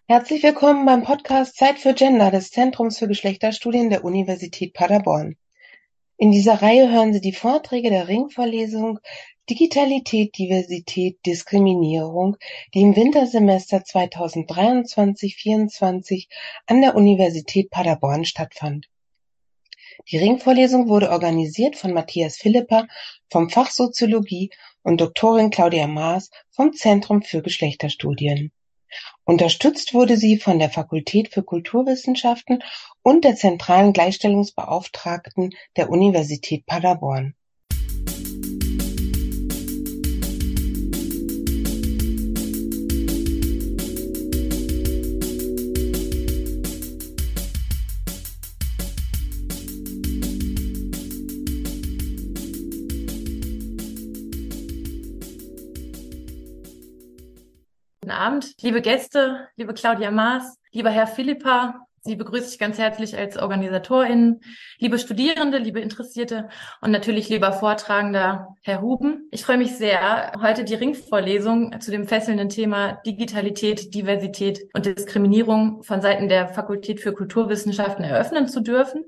Herzlich willkommen beim Podcast Zeit für Gender des Zentrums für Geschlechterstudien der Universität Paderborn. In dieser Reihe hören Sie die Vorträge der Ringvorlesung Digitalität, Diversität, Diskriminierung, die im Wintersemester 2023/24 an der Universität Paderborn stattfand. Die Ringvorlesung wurde organisiert von Matthias Philipper vom Fach Soziologie und Doktorin Claudia Maas vom Zentrum für Geschlechterstudien. Unterstützt wurde sie von der Fakultät für Kulturwissenschaften und der zentralen Gleichstellungsbeauftragten der Universität Paderborn. Guten Abend, liebe Gäste, liebe Claudia Maas, lieber Herr Philippa. Sie begrüße ich ganz herzlich als Organisatorin, liebe Studierende, liebe Interessierte und natürlich lieber Vortragender Herr Huben. Ich freue mich sehr, heute die Ringvorlesung zu dem fesselnden Thema Digitalität, Diversität und Diskriminierung von Seiten der Fakultät für Kulturwissenschaften eröffnen zu dürfen.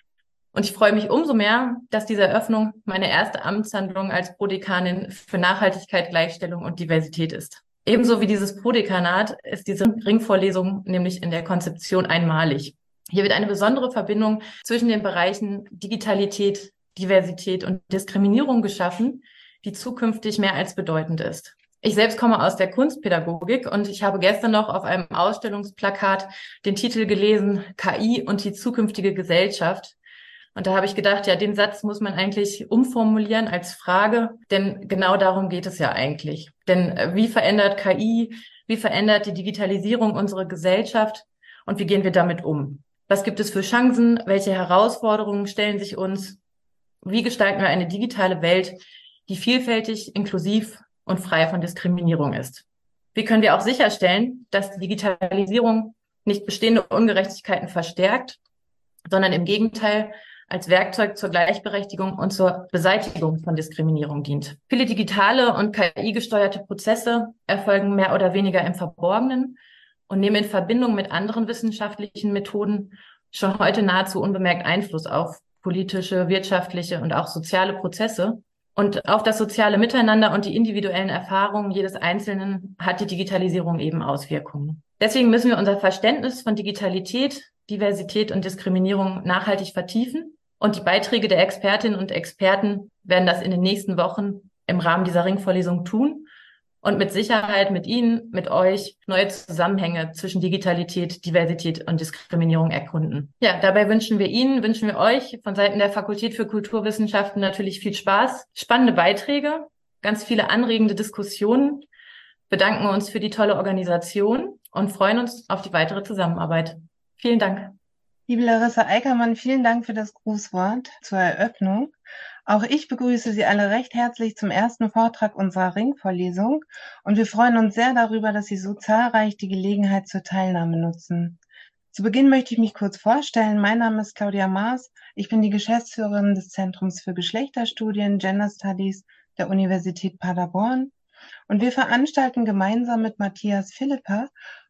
Und ich freue mich umso mehr, dass diese Eröffnung meine erste Amtshandlung als Prodekanin für Nachhaltigkeit, Gleichstellung und Diversität ist. Ebenso wie dieses Prodekanat ist diese Ringvorlesung nämlich in der Konzeption einmalig. Hier wird eine besondere Verbindung zwischen den Bereichen Digitalität, Diversität und Diskriminierung geschaffen, die zukünftig mehr als bedeutend ist. Ich selbst komme aus der Kunstpädagogik und ich habe gestern noch auf einem Ausstellungsplakat den Titel gelesen, KI und die zukünftige Gesellschaft. Und da habe ich gedacht, ja, den Satz muss man eigentlich umformulieren als Frage, denn genau darum geht es ja eigentlich. Denn wie verändert KI, wie verändert die Digitalisierung unsere Gesellschaft und wie gehen wir damit um? Was gibt es für Chancen? Welche Herausforderungen stellen sich uns? Wie gestalten wir eine digitale Welt, die vielfältig, inklusiv und frei von Diskriminierung ist? Wie können wir auch sicherstellen, dass die Digitalisierung nicht bestehende Ungerechtigkeiten verstärkt, sondern im Gegenteil als Werkzeug zur Gleichberechtigung und zur Beseitigung von Diskriminierung dient. Viele digitale und KI-gesteuerte Prozesse erfolgen mehr oder weniger im Verborgenen und nehmen in Verbindung mit anderen wissenschaftlichen Methoden schon heute nahezu unbemerkt Einfluss auf politische, wirtschaftliche und auch soziale Prozesse. Und auf das soziale Miteinander und die individuellen Erfahrungen jedes Einzelnen hat die Digitalisierung eben Auswirkungen. Deswegen müssen wir unser Verständnis von Digitalität, Diversität und Diskriminierung nachhaltig vertiefen. Und die Beiträge der Expertinnen und Experten werden das in den nächsten Wochen im Rahmen dieser Ringvorlesung tun und mit Sicherheit mit Ihnen, mit euch neue Zusammenhänge zwischen Digitalität, Diversität und Diskriminierung erkunden. Ja, dabei wünschen wir euch von Seiten der Fakultät für Kulturwissenschaften natürlich viel Spaß, spannende Beiträge, ganz viele anregende Diskussionen, bedanken uns für die tolle Organisation und freuen uns auf die weitere Zusammenarbeit. Vielen Dank. Liebe Larissa Eickermann, vielen Dank für das Grußwort zur Eröffnung. Auch ich begrüße Sie alle recht herzlich zum ersten Vortrag unserer Ringvorlesung und wir freuen uns sehr darüber, dass Sie so zahlreich die Gelegenheit zur Teilnahme nutzen. Zu Beginn möchte ich mich kurz vorstellen. Mein Name ist Claudia Maas. Ich bin die Geschäftsführerin des Zentrums für Geschlechterstudien Gender Studies der Universität Paderborn und wir veranstalten gemeinsam mit Matthias Philipper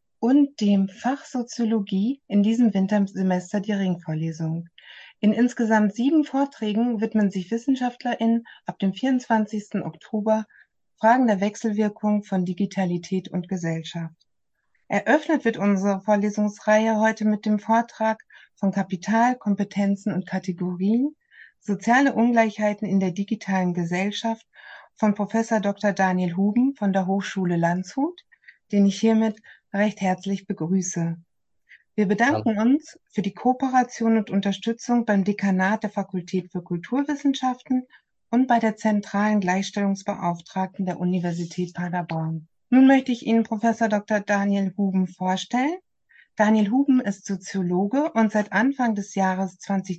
und dem Fach Soziologie in diesem Wintersemester die Ringvorlesung. In insgesamt 7 Vorträgen widmen sich WissenschaftlerInnen ab dem 24. Oktober Fragen der Wechselwirkung von Digitalität und Gesellschaft. Eröffnet wird unsere Vorlesungsreihe heute mit dem Vortrag von Kapital, Kompetenzen und Kategorien, soziale Ungleichheiten in der digitalen Gesellschaft von Professor Dr. Daniel Huben von der Hochschule Landshut, den ich hiermit recht herzlich begrüße. Wir bedanken uns für die Kooperation und Unterstützung beim Dekanat der Fakultät für Kulturwissenschaften und bei der zentralen Gleichstellungsbeauftragten der Universität Paderborn. Nun möchte ich Ihnen Professor Dr. Daniel Huben vorstellen. Daniel Huben ist Soziologe und seit Anfang des Jahres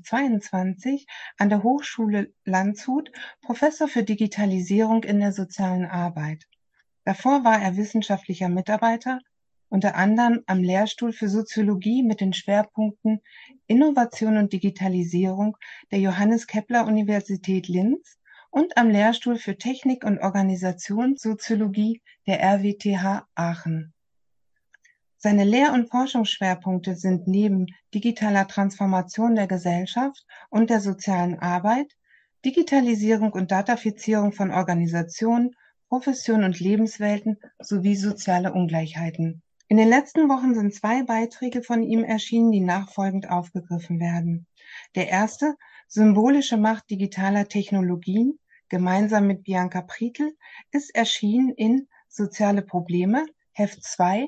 2022 an der Hochschule Landshut Professor für Digitalisierung in der sozialen Arbeit. Davor war er wissenschaftlicher Mitarbeiter, unter anderem am Lehrstuhl für Soziologie mit den Schwerpunkten Innovation und Digitalisierung der Johannes Kepler Universität Linz und am Lehrstuhl für Technik und Organisationssoziologie der RWTH Aachen. Seine Lehr- und Forschungsschwerpunkte sind neben digitaler Transformation der Gesellschaft und der sozialen Arbeit, Digitalisierung und Datafizierung von Organisationen, Professionen und Lebenswelten sowie soziale Ungleichheiten. In den letzten Wochen sind 2 Beiträge von ihm erschienen, die nachfolgend aufgegriffen werden. Der erste, Symbolische Macht digitaler Technologien, gemeinsam mit Bianca Prietl, ist erschienen in Soziale Probleme, Heft 2,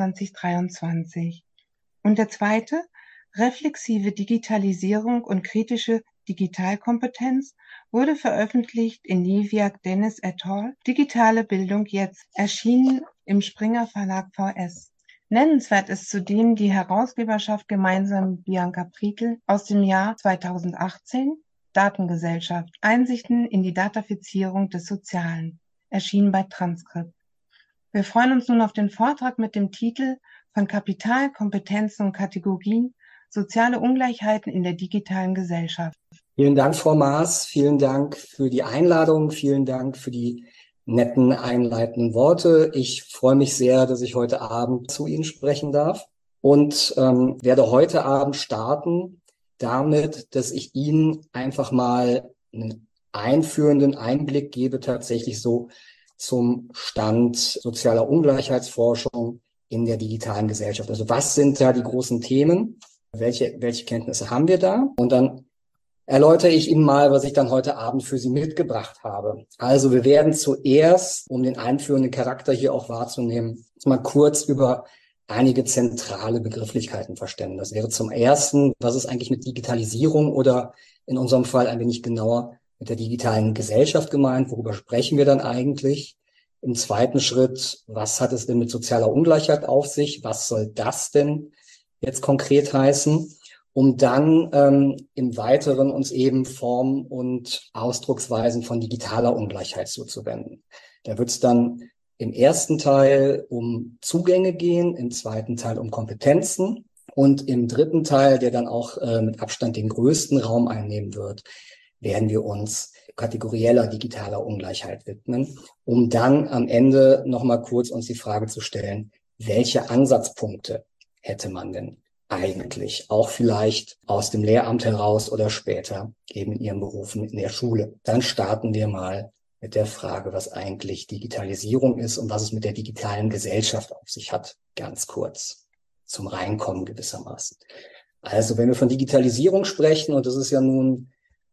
2023. Und der zweite, Reflexive Digitalisierung und kritische Digitalkompetenz, wurde veröffentlicht in Niviaq Dennis et al. Digitale Bildung jetzt, erschienen im Springer Verlag VS. Nennenswert ist zudem die Herausgeberschaft gemeinsam mit Bianca Prietl aus dem Jahr 2018, Datengesellschaft, Einsichten in die Datafizierung des Sozialen, erschienen bei Transkript. Wir freuen uns nun auf den Vortrag mit dem Titel Von Kapital, Kompetenzen und Kategorien, soziale Ungleichheiten in der digitalen Gesellschaft. Vielen Dank, Frau Maas. Vielen Dank für die Einladung. Vielen Dank für die netten einleitenden Worte. Ich freue mich sehr, dass ich heute Abend zu Ihnen sprechen darf und werde heute Abend starten damit, dass ich Ihnen einfach mal einen einführenden Einblick gebe, tatsächlich so zum Stand sozialer Ungleichheitsforschung in der digitalen Gesellschaft. Also was sind da die großen Themen? Welche Kenntnisse haben wir da? Und dann erläutere ich Ihnen mal, was ich dann heute Abend für Sie mitgebracht habe. Also wir werden zuerst, um den einführenden Charakter hier auch wahrzunehmen, mal kurz über einige zentrale Begrifflichkeiten verstehen. Das wäre zum ersten, was ist eigentlich mit Digitalisierung oder in unserem Fall ein wenig genauer mit der digitalen Gesellschaft gemeint? Worüber sprechen wir dann eigentlich? Im zweiten Schritt, was hat es denn mit sozialer Ungleichheit auf sich? Was soll das denn jetzt konkret heißen? Um dann im Weiteren uns eben Formen und Ausdrucksweisen von digitaler Ungleichheit zuzuwenden. Da wird es dann im ersten Teil um Zugänge gehen, im zweiten Teil um Kompetenzen und im dritten Teil, der dann auch mit Abstand den größten Raum einnehmen wird, werden wir uns kategorieller digitaler Ungleichheit widmen, um dann am Ende nochmal kurz uns die Frage zu stellen, welche Ansatzpunkte hätte man denn eigentlich, auch vielleicht aus dem Lehramt heraus oder später eben in Ihren Berufen in der Schule. Dann starten wir mal mit der Frage, was eigentlich Digitalisierung ist und was es mit der digitalen Gesellschaft auf sich hat, ganz kurz zum Reinkommen gewissermaßen. Also wenn wir von Digitalisierung sprechen, und das ist ja nun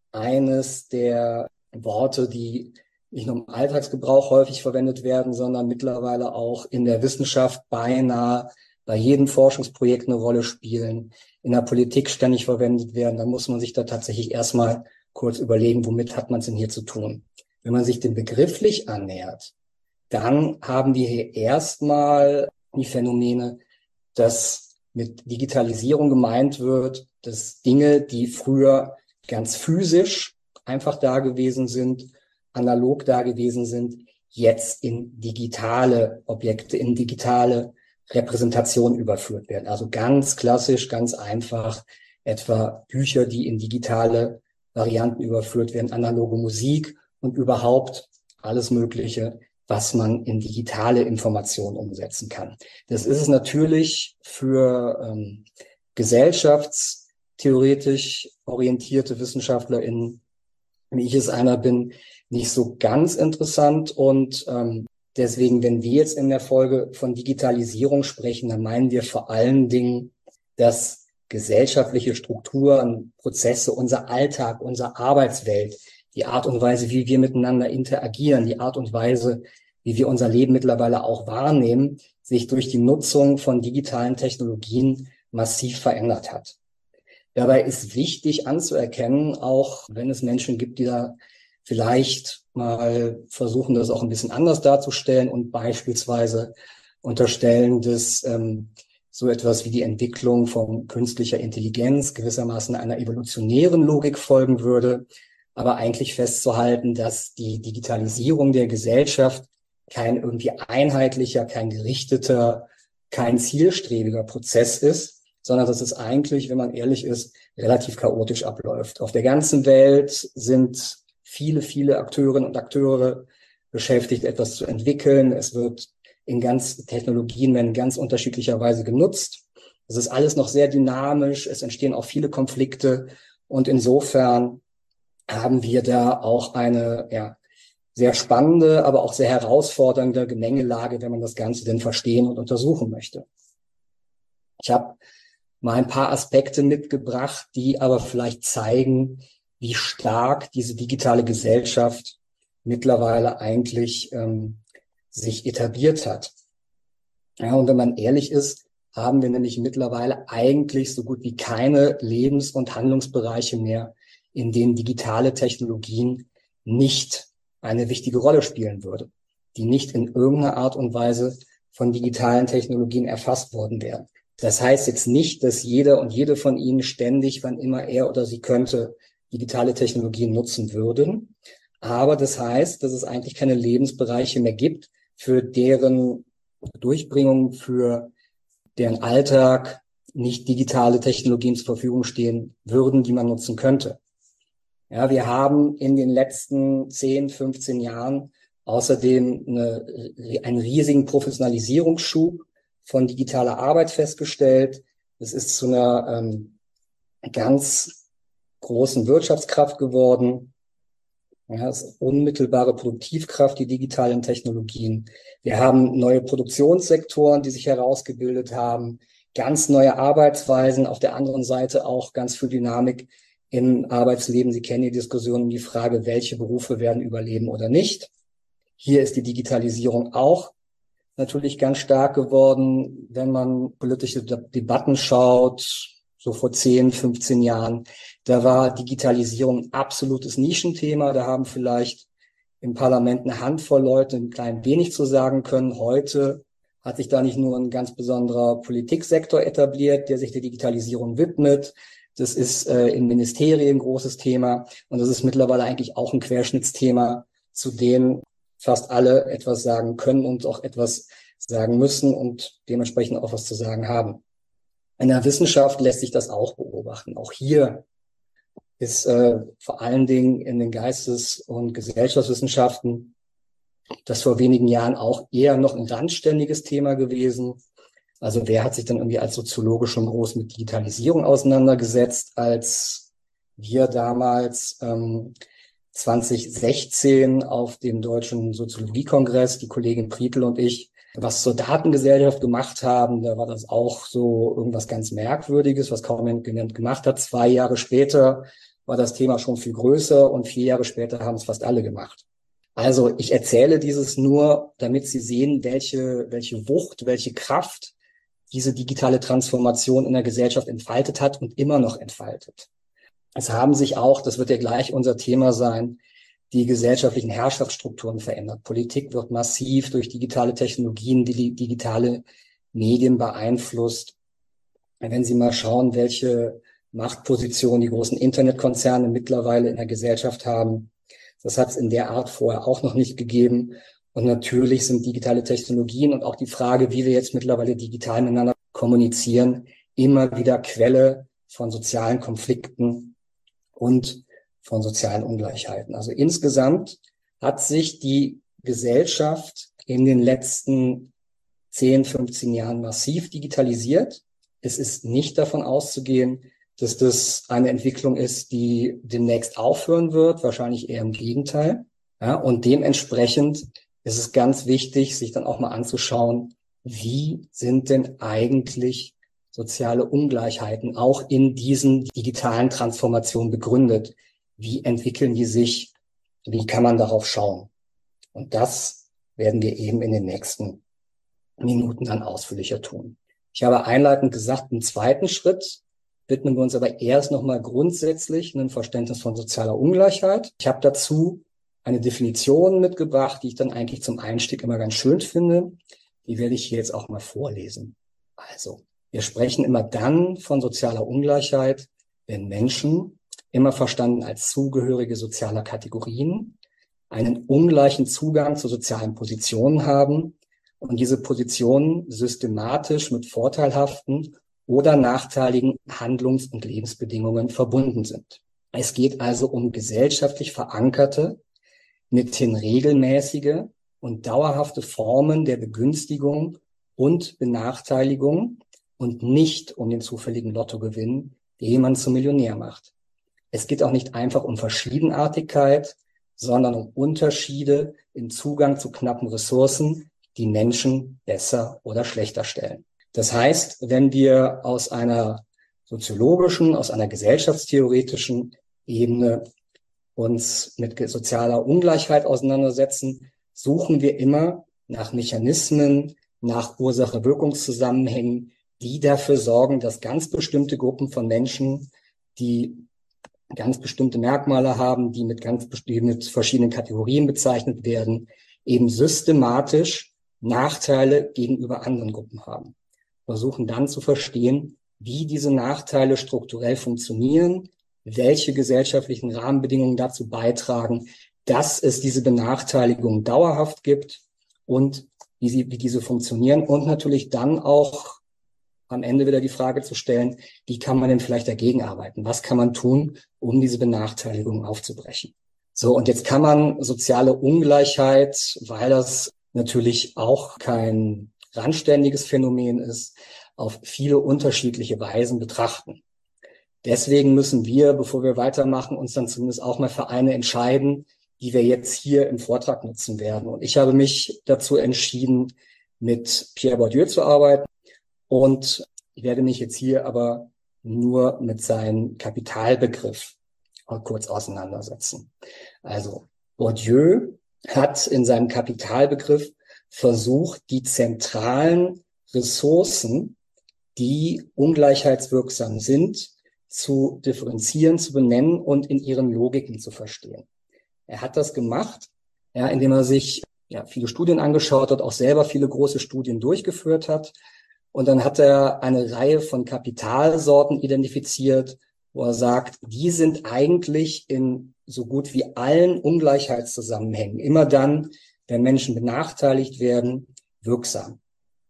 eines der Worte, die nicht nur im Alltagsgebrauch häufig verwendet werden, sondern mittlerweile auch in der Wissenschaft beinahe bei jedem Forschungsprojekt eine Rolle spielen, in der Politik ständig verwendet werden, dann muss man sich da tatsächlich erstmal kurz überlegen, womit hat man es denn hier zu tun. Wenn man sich dem begrifflich annähert, dann haben wir hier erstmal die Phänomene, dass mit Digitalisierung gemeint wird, dass Dinge, die früher ganz physisch einfach da gewesen sind, analog da gewesen sind, jetzt in digitale Objekte, in digitale Repräsentation überführt werden. Also ganz klassisch, ganz einfach, etwa Bücher, die in digitale Varianten überführt werden, analoge Musik und überhaupt alles Mögliche, was man in digitale Informationen umsetzen kann. Das ist es natürlich für gesellschaftstheoretisch orientierte WissenschaftlerInnen, wie ich es einer bin, nicht so ganz interessant und deswegen, wenn wir jetzt in der Folge von Digitalisierung sprechen, dann meinen wir vor allen Dingen, dass gesellschaftliche Strukturen, Prozesse, unser Alltag, unsere Arbeitswelt, die Art und Weise, wie wir miteinander interagieren, die Art und Weise, wie wir unser Leben mittlerweile auch wahrnehmen, sich durch die Nutzung von digitalen Technologien massiv verändert hat. Dabei ist wichtig anzuerkennen, auch wenn es Menschen gibt, die da vielleicht mal versuchen, das auch ein bisschen anders darzustellen und beispielsweise unterstellen, dass so etwas wie die Entwicklung von künstlicher Intelligenz gewissermaßen einer evolutionären Logik folgen würde, aber eigentlich festzuhalten, dass die Digitalisierung der Gesellschaft kein irgendwie einheitlicher, kein gerichteter, kein zielstrebiger Prozess ist, sondern dass es eigentlich, wenn man ehrlich ist, relativ chaotisch abläuft. Auf der ganzen Welt sind viele Akteurinnen und Akteure beschäftigt, etwas zu entwickeln. Es wird Technologien werden in ganz unterschiedlicher Weise genutzt. Es ist alles noch sehr dynamisch. Es entstehen auch viele Konflikte. Und insofern haben wir da auch eine, sehr spannende, aber auch sehr herausfordernde Gemengelage, wenn man das Ganze denn verstehen und untersuchen möchte. Ich habe mal ein paar Aspekte mitgebracht, die aber vielleicht zeigen, wie stark diese digitale Gesellschaft mittlerweile eigentlich sich etabliert hat. Ja, und wenn man ehrlich ist, haben wir nämlich mittlerweile eigentlich so gut wie keine Lebens- und Handlungsbereiche mehr, in denen digitale Technologien nicht eine wichtige Rolle spielen würde, die nicht in irgendeiner Art und Weise von digitalen Technologien erfasst worden wären. Das heißt jetzt nicht, dass jeder und jede von Ihnen ständig, wann immer er oder sie könnte, digitale Technologien nutzen würden. Aber das heißt, dass es eigentlich keine Lebensbereiche mehr gibt, für deren Durchbringung, für deren Alltag nicht digitale Technologien zur Verfügung stehen würden, die man nutzen könnte. Ja, wir haben in den letzten 10, 15 Jahren außerdem einen riesigen Professionalisierungsschub von digitaler Arbeit festgestellt. Es ist zu einer ganz großen Wirtschaftskraft geworden. Ja, es ist unmittelbare Produktivkraft, die digitalen Technologien. Wir haben neue Produktionssektoren, die sich herausgebildet haben, ganz neue Arbeitsweisen, auf der anderen Seite auch ganz viel Dynamik im Arbeitsleben. Sie kennen die Diskussion um die Frage, welche Berufe werden überleben oder nicht. Hier ist die Digitalisierung auch natürlich ganz stark geworden, wenn man politische Debatten schaut, so vor 10, 15 Jahren. Da war Digitalisierung ein absolutes Nischenthema. Da haben vielleicht im Parlament eine Handvoll Leute ein klein wenig zu sagen können. Heute hat sich da nicht nur ein ganz besonderer Politiksektor etabliert, der sich der Digitalisierung widmet. Das ist in Ministerien ein großes Thema. Und das ist mittlerweile eigentlich auch ein Querschnittsthema, zu dem fast alle etwas sagen können und auch etwas sagen müssen und dementsprechend auch was zu sagen haben. In der Wissenschaft lässt sich das auch beobachten. Auch hier ist vor allen Dingen in den Geistes- und Gesellschaftswissenschaften das vor wenigen Jahren auch eher noch ein randständiges Thema gewesen. Also wer hat sich dann irgendwie als Soziologe schon groß mit Digitalisierung auseinandergesetzt, als wir damals 2016 auf dem Deutschen Soziologiekongress, die Kollegin Prietl und ich, was zur Datengesellschaft gemacht haben, da war das auch so irgendwas ganz Merkwürdiges, was kaum jemand gemacht hat. 2 Jahre später war das Thema schon viel größer und 4 Jahre später haben es fast alle gemacht. Also ich erzähle dieses nur, damit Sie sehen, welche Wucht, welche Kraft diese digitale Transformation in der Gesellschaft entfaltet hat und immer noch entfaltet. Es haben sich auch, das wird ja gleich unser Thema sein, die gesellschaftlichen Herrschaftsstrukturen verändert. Politik wird massiv durch digitale Technologien, die digitale Medien beeinflusst. Wenn Sie mal schauen, welche Machtposition die großen Internetkonzerne mittlerweile in der Gesellschaft haben, das hat es in der Art vorher auch noch nicht gegeben. Und natürlich sind digitale Technologien und auch die Frage, wie wir jetzt mittlerweile digital miteinander kommunizieren, immer wieder Quelle von sozialen Konflikten und von sozialen Ungleichheiten. Also insgesamt hat sich die Gesellschaft in den letzten 10, 15 Jahren massiv digitalisiert. Es ist nicht davon auszugehen, dass das eine Entwicklung ist, die demnächst aufhören wird, wahrscheinlich eher im Gegenteil. Ja, und dementsprechend ist es ganz wichtig, sich dann auch mal anzuschauen, wie sind denn eigentlich soziale Ungleichheiten auch in diesen digitalen Transformationen begründet? Wie entwickeln die sich? Wie kann man darauf schauen? Und das werden wir eben in den nächsten Minuten dann ausführlicher tun. Ich habe einleitend gesagt, im zweiten Schritt widmen wir uns aber erst nochmal grundsätzlich einem Verständnis von sozialer Ungleichheit. Ich habe dazu eine Definition mitgebracht, die ich dann eigentlich zum Einstieg immer ganz schön finde. Die werde ich hier jetzt auch mal vorlesen. Also, wir sprechen immer dann von sozialer Ungleichheit, wenn Menschen, immer verstanden als Zugehörige sozialer Kategorien, einen ungleichen Zugang zu sozialen Positionen haben und diese Positionen systematisch mit vorteilhaften oder nachteiligen Handlungs- und Lebensbedingungen verbunden sind. Es geht also um gesellschaftlich verankerte, mithin regelmäßige und dauerhafte Formen der Begünstigung und Benachteiligung und nicht um den zufälligen Lottogewinn, der jemanden zum Millionär macht. Es geht auch nicht einfach um Verschiedenartigkeit, sondern um Unterschiede im Zugang zu knappen Ressourcen, die Menschen besser oder schlechter stellen. Das heißt, wenn wir aus einer soziologischen, aus einer gesellschaftstheoretischen Ebene uns mit sozialer Ungleichheit auseinandersetzen, suchen wir immer nach Mechanismen, nach Ursache-Wirkungszusammenhängen, die dafür sorgen, dass ganz bestimmte Gruppen von Menschen, die ganz bestimmte Merkmale haben, die mit mit verschiedenen Kategorien bezeichnet werden, eben systematisch Nachteile gegenüber anderen Gruppen haben. Versuchen dann zu verstehen, wie diese Nachteile strukturell funktionieren, welche gesellschaftlichen Rahmenbedingungen dazu beitragen, dass es diese Benachteiligung dauerhaft gibt und wie diese funktionieren und natürlich dann auch am Ende wieder die Frage zu stellen, wie kann man denn vielleicht dagegen arbeiten? Was kann man tun, um diese Benachteiligung aufzubrechen? So, und jetzt kann man soziale Ungleichheit, weil das natürlich auch kein randständiges Phänomen ist, auf viele unterschiedliche Weisen betrachten. Deswegen müssen wir, bevor wir weitermachen, uns dann zumindest auch mal für eine entscheiden, die wir jetzt hier im Vortrag nutzen werden. Und ich habe mich dazu entschieden, mit Pierre Bourdieu zu arbeiten. Und ich werde mich jetzt hier aber nur mit seinem Kapitalbegriff kurz auseinandersetzen. Also Bourdieu hat in seinem Kapitalbegriff versucht, die zentralen Ressourcen, die ungleichheitswirksam sind, zu differenzieren, zu benennen und in ihren Logiken zu verstehen. Er hat das gemacht, indem er sich viele Studien angeschaut hat, auch selber viele große Studien durchgeführt hat. Und dann hat er eine Reihe von Kapitalsorten identifiziert, wo er sagt, die sind eigentlich in so gut wie allen Ungleichheitszusammenhängen, immer dann, wenn Menschen benachteiligt werden, wirksam.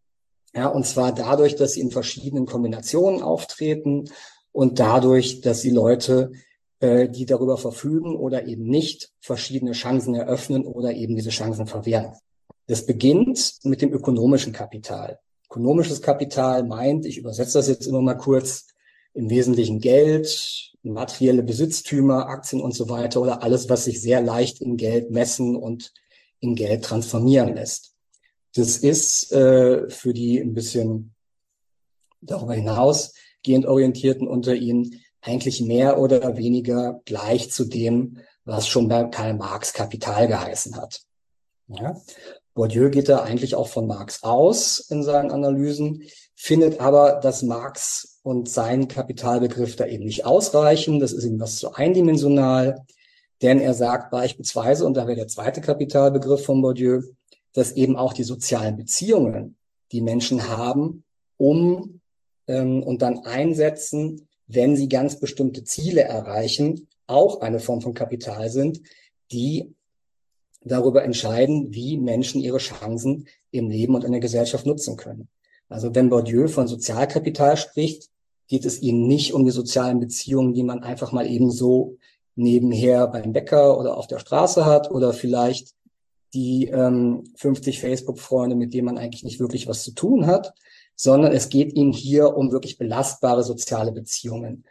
Ja, und zwar dadurch, dass sie in verschiedenen Kombinationen auftreten und dadurch, dass die Leute, die darüber verfügen oder eben nicht, verschiedene Chancen eröffnen oder eben diese Chancen verwehren. Das beginnt mit dem ökonomischen Kapital. Ökonomisches Kapital meint, ich übersetze das jetzt immer mal kurz, im Wesentlichen Geld, materielle Besitztümer, Aktien und so weiter oder alles, was sich sehr leicht in Geld messen und in Geld transformieren lässt. Das ist für die ein bisschen darüber hinausgehend Orientierten unter Ihnen eigentlich mehr oder weniger gleich zu dem, was schon bei Karl Marx Kapital geheißen hat. Ja? Bourdieu geht da eigentlich auch von Marx aus in seinen Analysen, findet aber, dass Marx und sein Kapitalbegriff da eben nicht ausreichen. Das ist ihm was zu eindimensional, denn er sagt beispielsweise, und da wäre der zweite Kapitalbegriff von Bourdieu, dass eben auch die sozialen Beziehungen, die Menschen haben, und dann einsetzen, wenn sie ganz bestimmte Ziele erreichen, auch eine Form von Kapital sind, die darüber entscheiden, wie Menschen ihre Chancen im Leben und in der Gesellschaft nutzen können. Also wenn Bourdieu von Sozialkapital spricht, geht es ihm nicht um die sozialen Beziehungen, die man einfach mal eben so nebenher beim Bäcker oder auf der Straße hat oder vielleicht die 50 Facebook-Freunde, mit denen man eigentlich nicht wirklich was zu tun hat, sondern es geht ihm hier um wirklich belastbare soziale Beziehungen.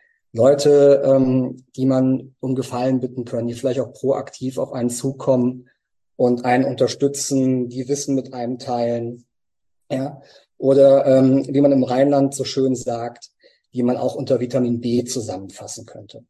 Leute, die man um Gefallen bitten können, die vielleicht auch proaktiv auf einen zukommen und einen unterstützen, die Wissen mit einem teilen, ja, oder wie man im Rheinland so schön sagt, die man auch unter Vitamin B zusammenfassen könnte.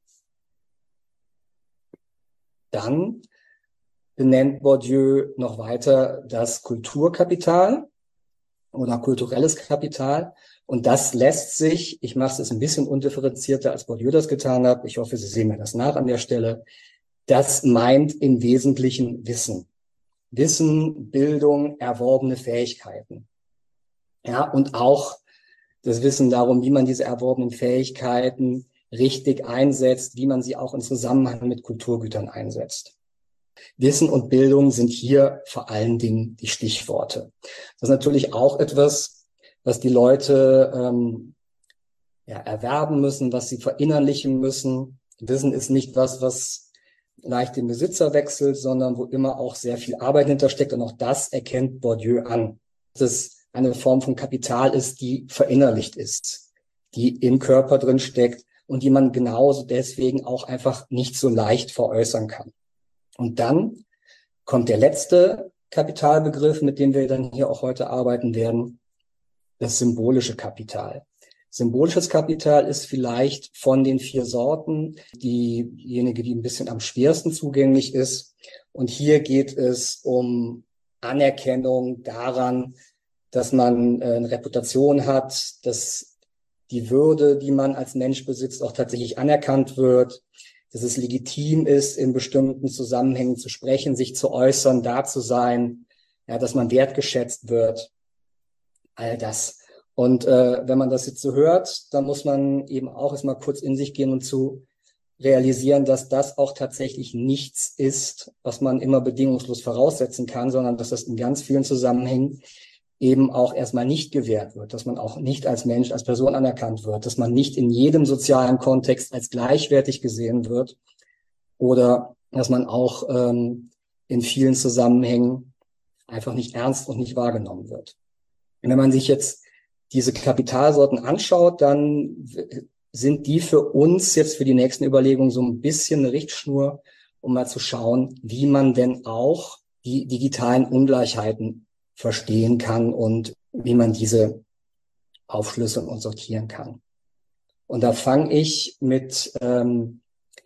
Dann benennt Bourdieu noch weiter das Kulturkapital oder kulturelles Kapital. Und das lässt sich, ich mache es jetzt ein bisschen undifferenzierter, als Bourdieu das getan hat, ich hoffe, Sie sehen mir das nach an der Stelle, das meint im Wesentlichen Wissen. Wissen, Bildung, erworbene Fähigkeiten. Ja, und auch das Wissen darum, wie man diese erworbenen Fähigkeiten richtig einsetzt, wie man sie auch im Zusammenhang mit Kulturgütern einsetzt. Wissen und Bildung sind hier vor allen Dingen die Stichworte. Das ist natürlich auch etwas, was die Leute erwerben müssen, was sie verinnerlichen müssen. Wissen ist nicht was leicht den Besitzer wechselt, sondern wo immer auch sehr viel Arbeit hintersteckt. Und auch das erkennt Bourdieu an, dass es eine Form von Kapital ist, die verinnerlicht ist, die im Körper drin steckt und die man genauso deswegen auch einfach nicht so leicht veräußern kann. Und dann kommt der letzte Kapitalbegriff, mit dem wir dann hier auch heute arbeiten werden, das symbolische Kapital. Symbolisches Kapital ist vielleicht von den 4 Sorten diejenige, die ein bisschen am schwersten zugänglich ist. Und hier geht es um Anerkennung daran, dass man eine Reputation hat, dass die Würde, die man als Mensch besitzt, auch tatsächlich anerkannt wird, dass es legitim ist, in bestimmten Zusammenhängen zu sprechen, sich zu äußern, da zu sein, ja, dass man wertgeschätzt wird, all das. Und wenn man das jetzt so hört, dann muss man eben auch erstmal kurz in sich gehen und zu realisieren, dass das auch tatsächlich nichts ist, was man immer bedingungslos voraussetzen kann, sondern dass das in ganz vielen Zusammenhängen eben auch erstmal nicht gewährt wird, dass man auch nicht als Mensch, als Person anerkannt wird, dass man nicht in jedem sozialen Kontext als gleichwertig gesehen wird oder dass man auch in vielen Zusammenhängen einfach nicht ernst und nicht wahrgenommen wird. Und wenn man sich jetzt diese Kapitalsorten anschaut, dann sind die für uns jetzt für die nächsten Überlegungen so ein bisschen eine Richtschnur, um mal zu schauen, wie man denn auch die digitalen Ungleichheiten verstehen kann und wie man diese aufschlüsseln und sortieren kann. Und da fange ich mit dem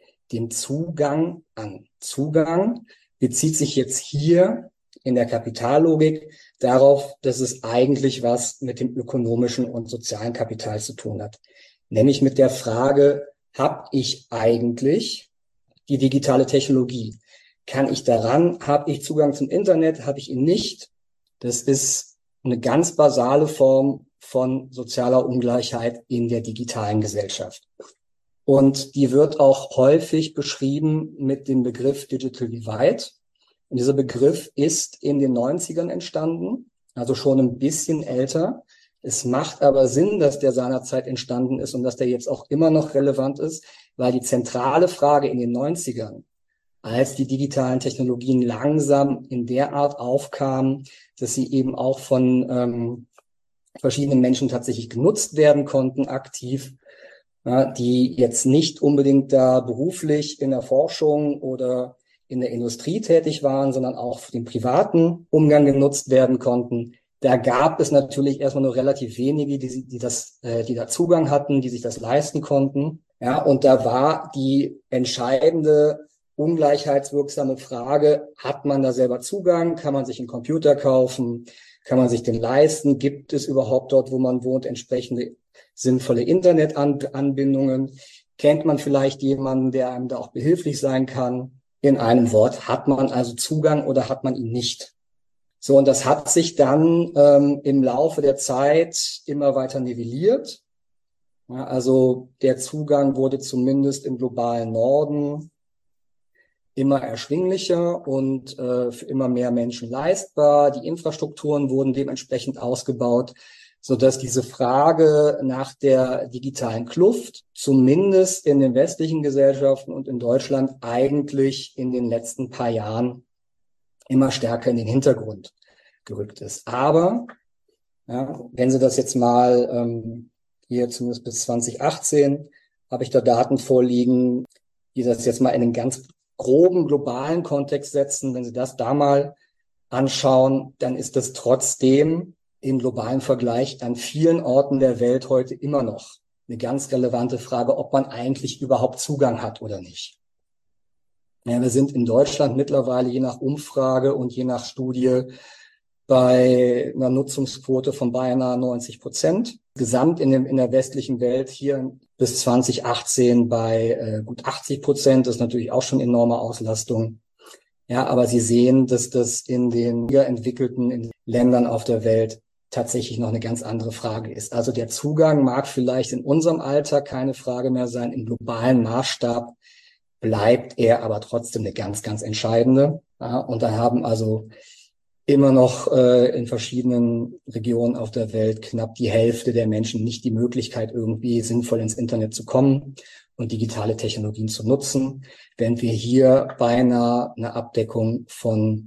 Zugang an. Zugang bezieht sich jetzt hier in der Kapitallogik darauf, dass es eigentlich was mit dem ökonomischen und sozialen Kapital zu tun hat. Nämlich mit der Frage, habe ich eigentlich die digitale Technologie? Kann ich daran? Habe ich Zugang zum Internet? Habe ich ihn nicht? Das ist eine ganz basale Form von sozialer Ungleichheit in der digitalen Gesellschaft. Und die wird auch häufig beschrieben mit dem Begriff Digital Divide. Und dieser Begriff ist in den 90ern entstanden, also schon ein bisschen älter. Es macht aber Sinn, dass der seinerzeit entstanden ist und dass der jetzt auch immer noch relevant ist, weil die zentrale Frage in den 90ern, als die digitalen Technologien langsam in der Art aufkamen, dass sie eben auch von verschiedenen Menschen tatsächlich genutzt werden konnten, aktiv, ja, die jetzt nicht unbedingt da beruflich in der Forschung oder in der Industrie tätig waren, sondern auch für den privaten Umgang genutzt werden konnten. Da gab es natürlich erstmal nur relativ wenige, die da Zugang hatten, die sich das leisten konnten. Ja, und da war die entscheidende ungleichheitswirksame Frage, hat man da selber Zugang? Kann man sich einen Computer kaufen? Kann man sich den leisten? Gibt es überhaupt dort, wo man wohnt, entsprechende sinnvolle Internetanbindungen? Kennt man vielleicht jemanden, der einem da auch behilflich sein kann? In einem Wort, hat man also Zugang oder hat man ihn nicht? So, und das hat sich dann im Laufe der Zeit immer weiter nivelliert. Ja, also der Zugang wurde zumindest im globalen Norden immer erschwinglicher und für immer mehr Menschen leistbar. Die Infrastrukturen wurden dementsprechend ausgebaut, sodass diese Frage nach der digitalen Kluft zumindest in den westlichen Gesellschaften und in Deutschland eigentlich in den letzten paar Jahren immer stärker in den Hintergrund gerückt ist. Aber ja, wenn Sie das jetzt mal hier zumindest bis 2018 habe ich da Daten vorliegen, die das jetzt mal in einen ganz groben globalen Kontext setzen. Wenn Sie das da mal anschauen, dann ist das trotzdem im globalen Vergleich an vielen Orten der Welt heute immer noch eine ganz relevante Frage, ob man eigentlich überhaupt Zugang hat oder nicht. Ja, wir sind in Deutschland mittlerweile je nach Umfrage und je nach Studie bei einer Nutzungsquote von beinahe 90%. Gesamt in der westlichen Welt hier bis 2018 bei gut 80%. Das ist natürlich auch schon enorme Auslastung. Ja, aber Sie sehen, dass das in den entwickelten Ländern auf der Welt tatsächlich noch eine ganz andere Frage ist. Also der Zugang mag vielleicht in unserem Alltag keine Frage mehr sein. Im globalen Maßstab bleibt er aber trotzdem eine ganz, ganz entscheidende. Ja, und da haben also immer noch in verschiedenen Regionen auf der Welt knapp die Hälfte der Menschen nicht die Möglichkeit, irgendwie sinnvoll ins Internet zu kommen und digitale Technologien zu nutzen, während wir hier beinahe eine Abdeckung von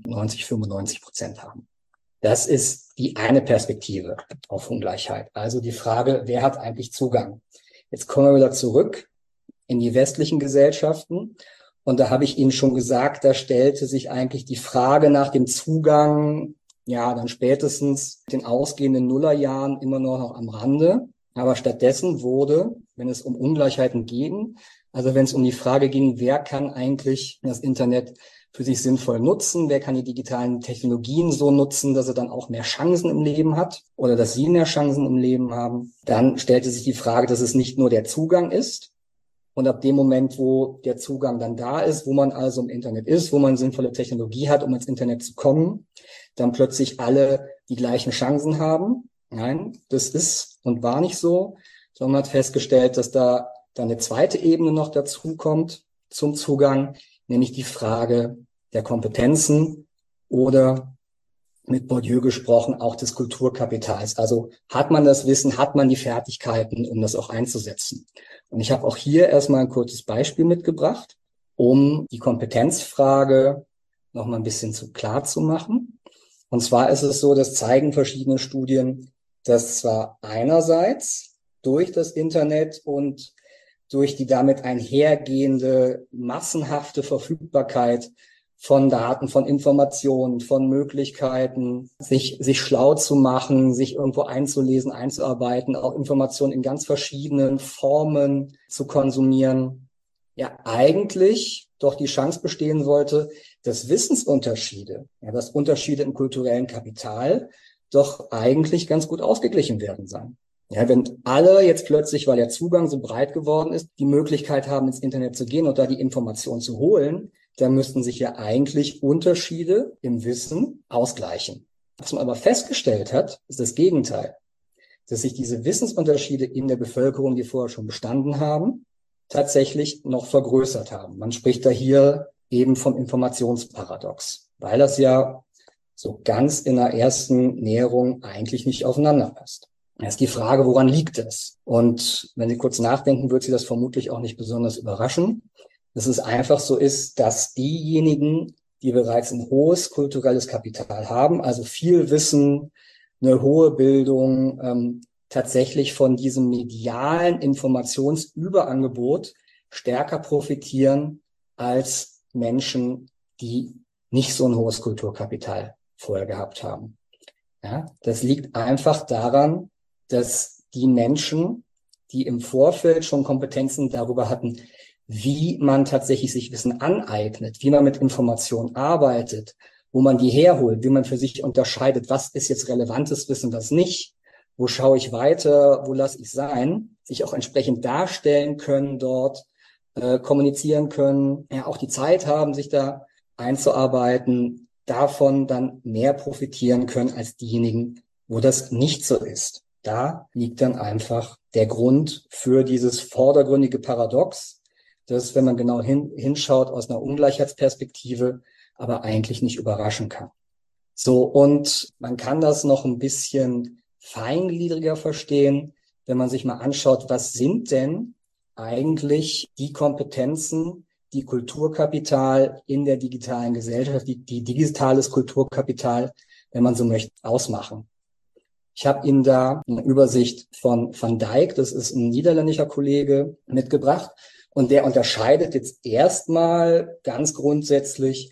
95% haben. Das ist die eine Perspektive auf Ungleichheit. Also die Frage, wer hat eigentlich Zugang? Jetzt kommen wir wieder zurück in die westlichen Gesellschaften. Und da habe ich Ihnen schon gesagt, da stellte sich eigentlich die Frage nach dem Zugang, ja, dann spätestens den ausgehenden Nullerjahren immer nur noch am Rande. Aber stattdessen wurde, wenn es um Ungleichheiten ging, also wenn es um die Frage ging, wer kann eigentlich das Internet für sich sinnvoll nutzen, wer kann die digitalen Technologien so nutzen, dass er dann auch mehr Chancen im Leben hat oder dass sie mehr Chancen im Leben haben, dann stellte sich die Frage, dass es nicht nur der Zugang ist. Und ab dem Moment, wo der Zugang dann da ist, wo man also im Internet ist, wo man sinnvolle Technologie hat, um ins Internet zu kommen, dann plötzlich alle die gleichen Chancen haben. Nein, das ist und war nicht so, sondern man hat festgestellt, dass da dann eine zweite Ebene noch dazu kommt zum Zugang, nämlich die Frage der Kompetenzen oder mit Bourdieu gesprochen, auch des Kulturkapitals. Also hat man das Wissen, hat man die Fertigkeiten, um das auch einzusetzen. Und ich habe auch hier erstmal ein kurzes Beispiel mitgebracht, um die Kompetenzfrage noch mal ein bisschen zu klar zu machen. Und zwar ist es so, das zeigen verschiedene Studien, dass zwar einerseits durch das Internet und durch die damit einhergehende massenhafte Verfügbarkeit von Daten, von Informationen, von Möglichkeiten, sich schlau zu machen, sich irgendwo einzulesen, einzuarbeiten, auch Informationen in ganz verschiedenen Formen zu konsumieren, ja eigentlich doch die Chance bestehen sollte, dass Wissensunterschiede, ja, dass Unterschiede im kulturellen Kapital doch eigentlich ganz gut ausgeglichen werden sollen. Ja, wenn alle jetzt plötzlich, weil der Zugang so breit geworden ist, die Möglichkeit haben, ins Internet zu gehen und da die Information zu holen, dann müssten sich ja eigentlich Unterschiede im Wissen ausgleichen. Was man aber festgestellt hat, ist das Gegenteil, dass sich diese Wissensunterschiede in der Bevölkerung, die vorher schon bestanden haben, tatsächlich noch vergrößert haben. Man spricht da hier eben vom Informationsparadox, weil das ja so ganz in der ersten Näherung eigentlich nicht aufeinander passt. Da ist die Frage, woran liegt es? Und wenn Sie kurz nachdenken, wird Sie das vermutlich auch nicht besonders überraschen, dass es einfach so ist, dass diejenigen, die bereits ein hohes kulturelles Kapital haben, also viel Wissen, eine hohe Bildung, tatsächlich von diesem medialen Informationsüberangebot stärker profitieren als Menschen, die nicht so ein hohes Kulturkapital vorher gehabt haben. Ja, das liegt einfach daran, dass die Menschen, die im Vorfeld schon Kompetenzen darüber hatten, wie man tatsächlich sich Wissen aneignet, wie man mit Informationen arbeitet, wo man die herholt, wie man für sich unterscheidet, was ist jetzt relevantes Wissen, was nicht, wo schaue ich weiter, wo lasse ich sein, sich auch entsprechend darstellen können dort, kommunizieren können, ja auch die Zeit haben, sich da einzuarbeiten, davon dann mehr profitieren können als diejenigen, wo das nicht so ist. Da liegt dann einfach der Grund für dieses vordergründige Paradox, das, wenn man genau hinschaut, aus einer Ungleichheitsperspektive, aber eigentlich nicht überraschen kann. So, und man kann das noch ein bisschen feingliedriger verstehen, wenn man sich mal anschaut, was sind denn eigentlich die Kompetenzen, die Kulturkapital in der digitalen Gesellschaft, die digitales Kulturkapital, wenn man so möchte, ausmachen. Ich habe Ihnen da eine Übersicht von Van Dijk, das ist ein niederländischer Kollege, mitgebracht. Und der unterscheidet jetzt erstmal ganz grundsätzlich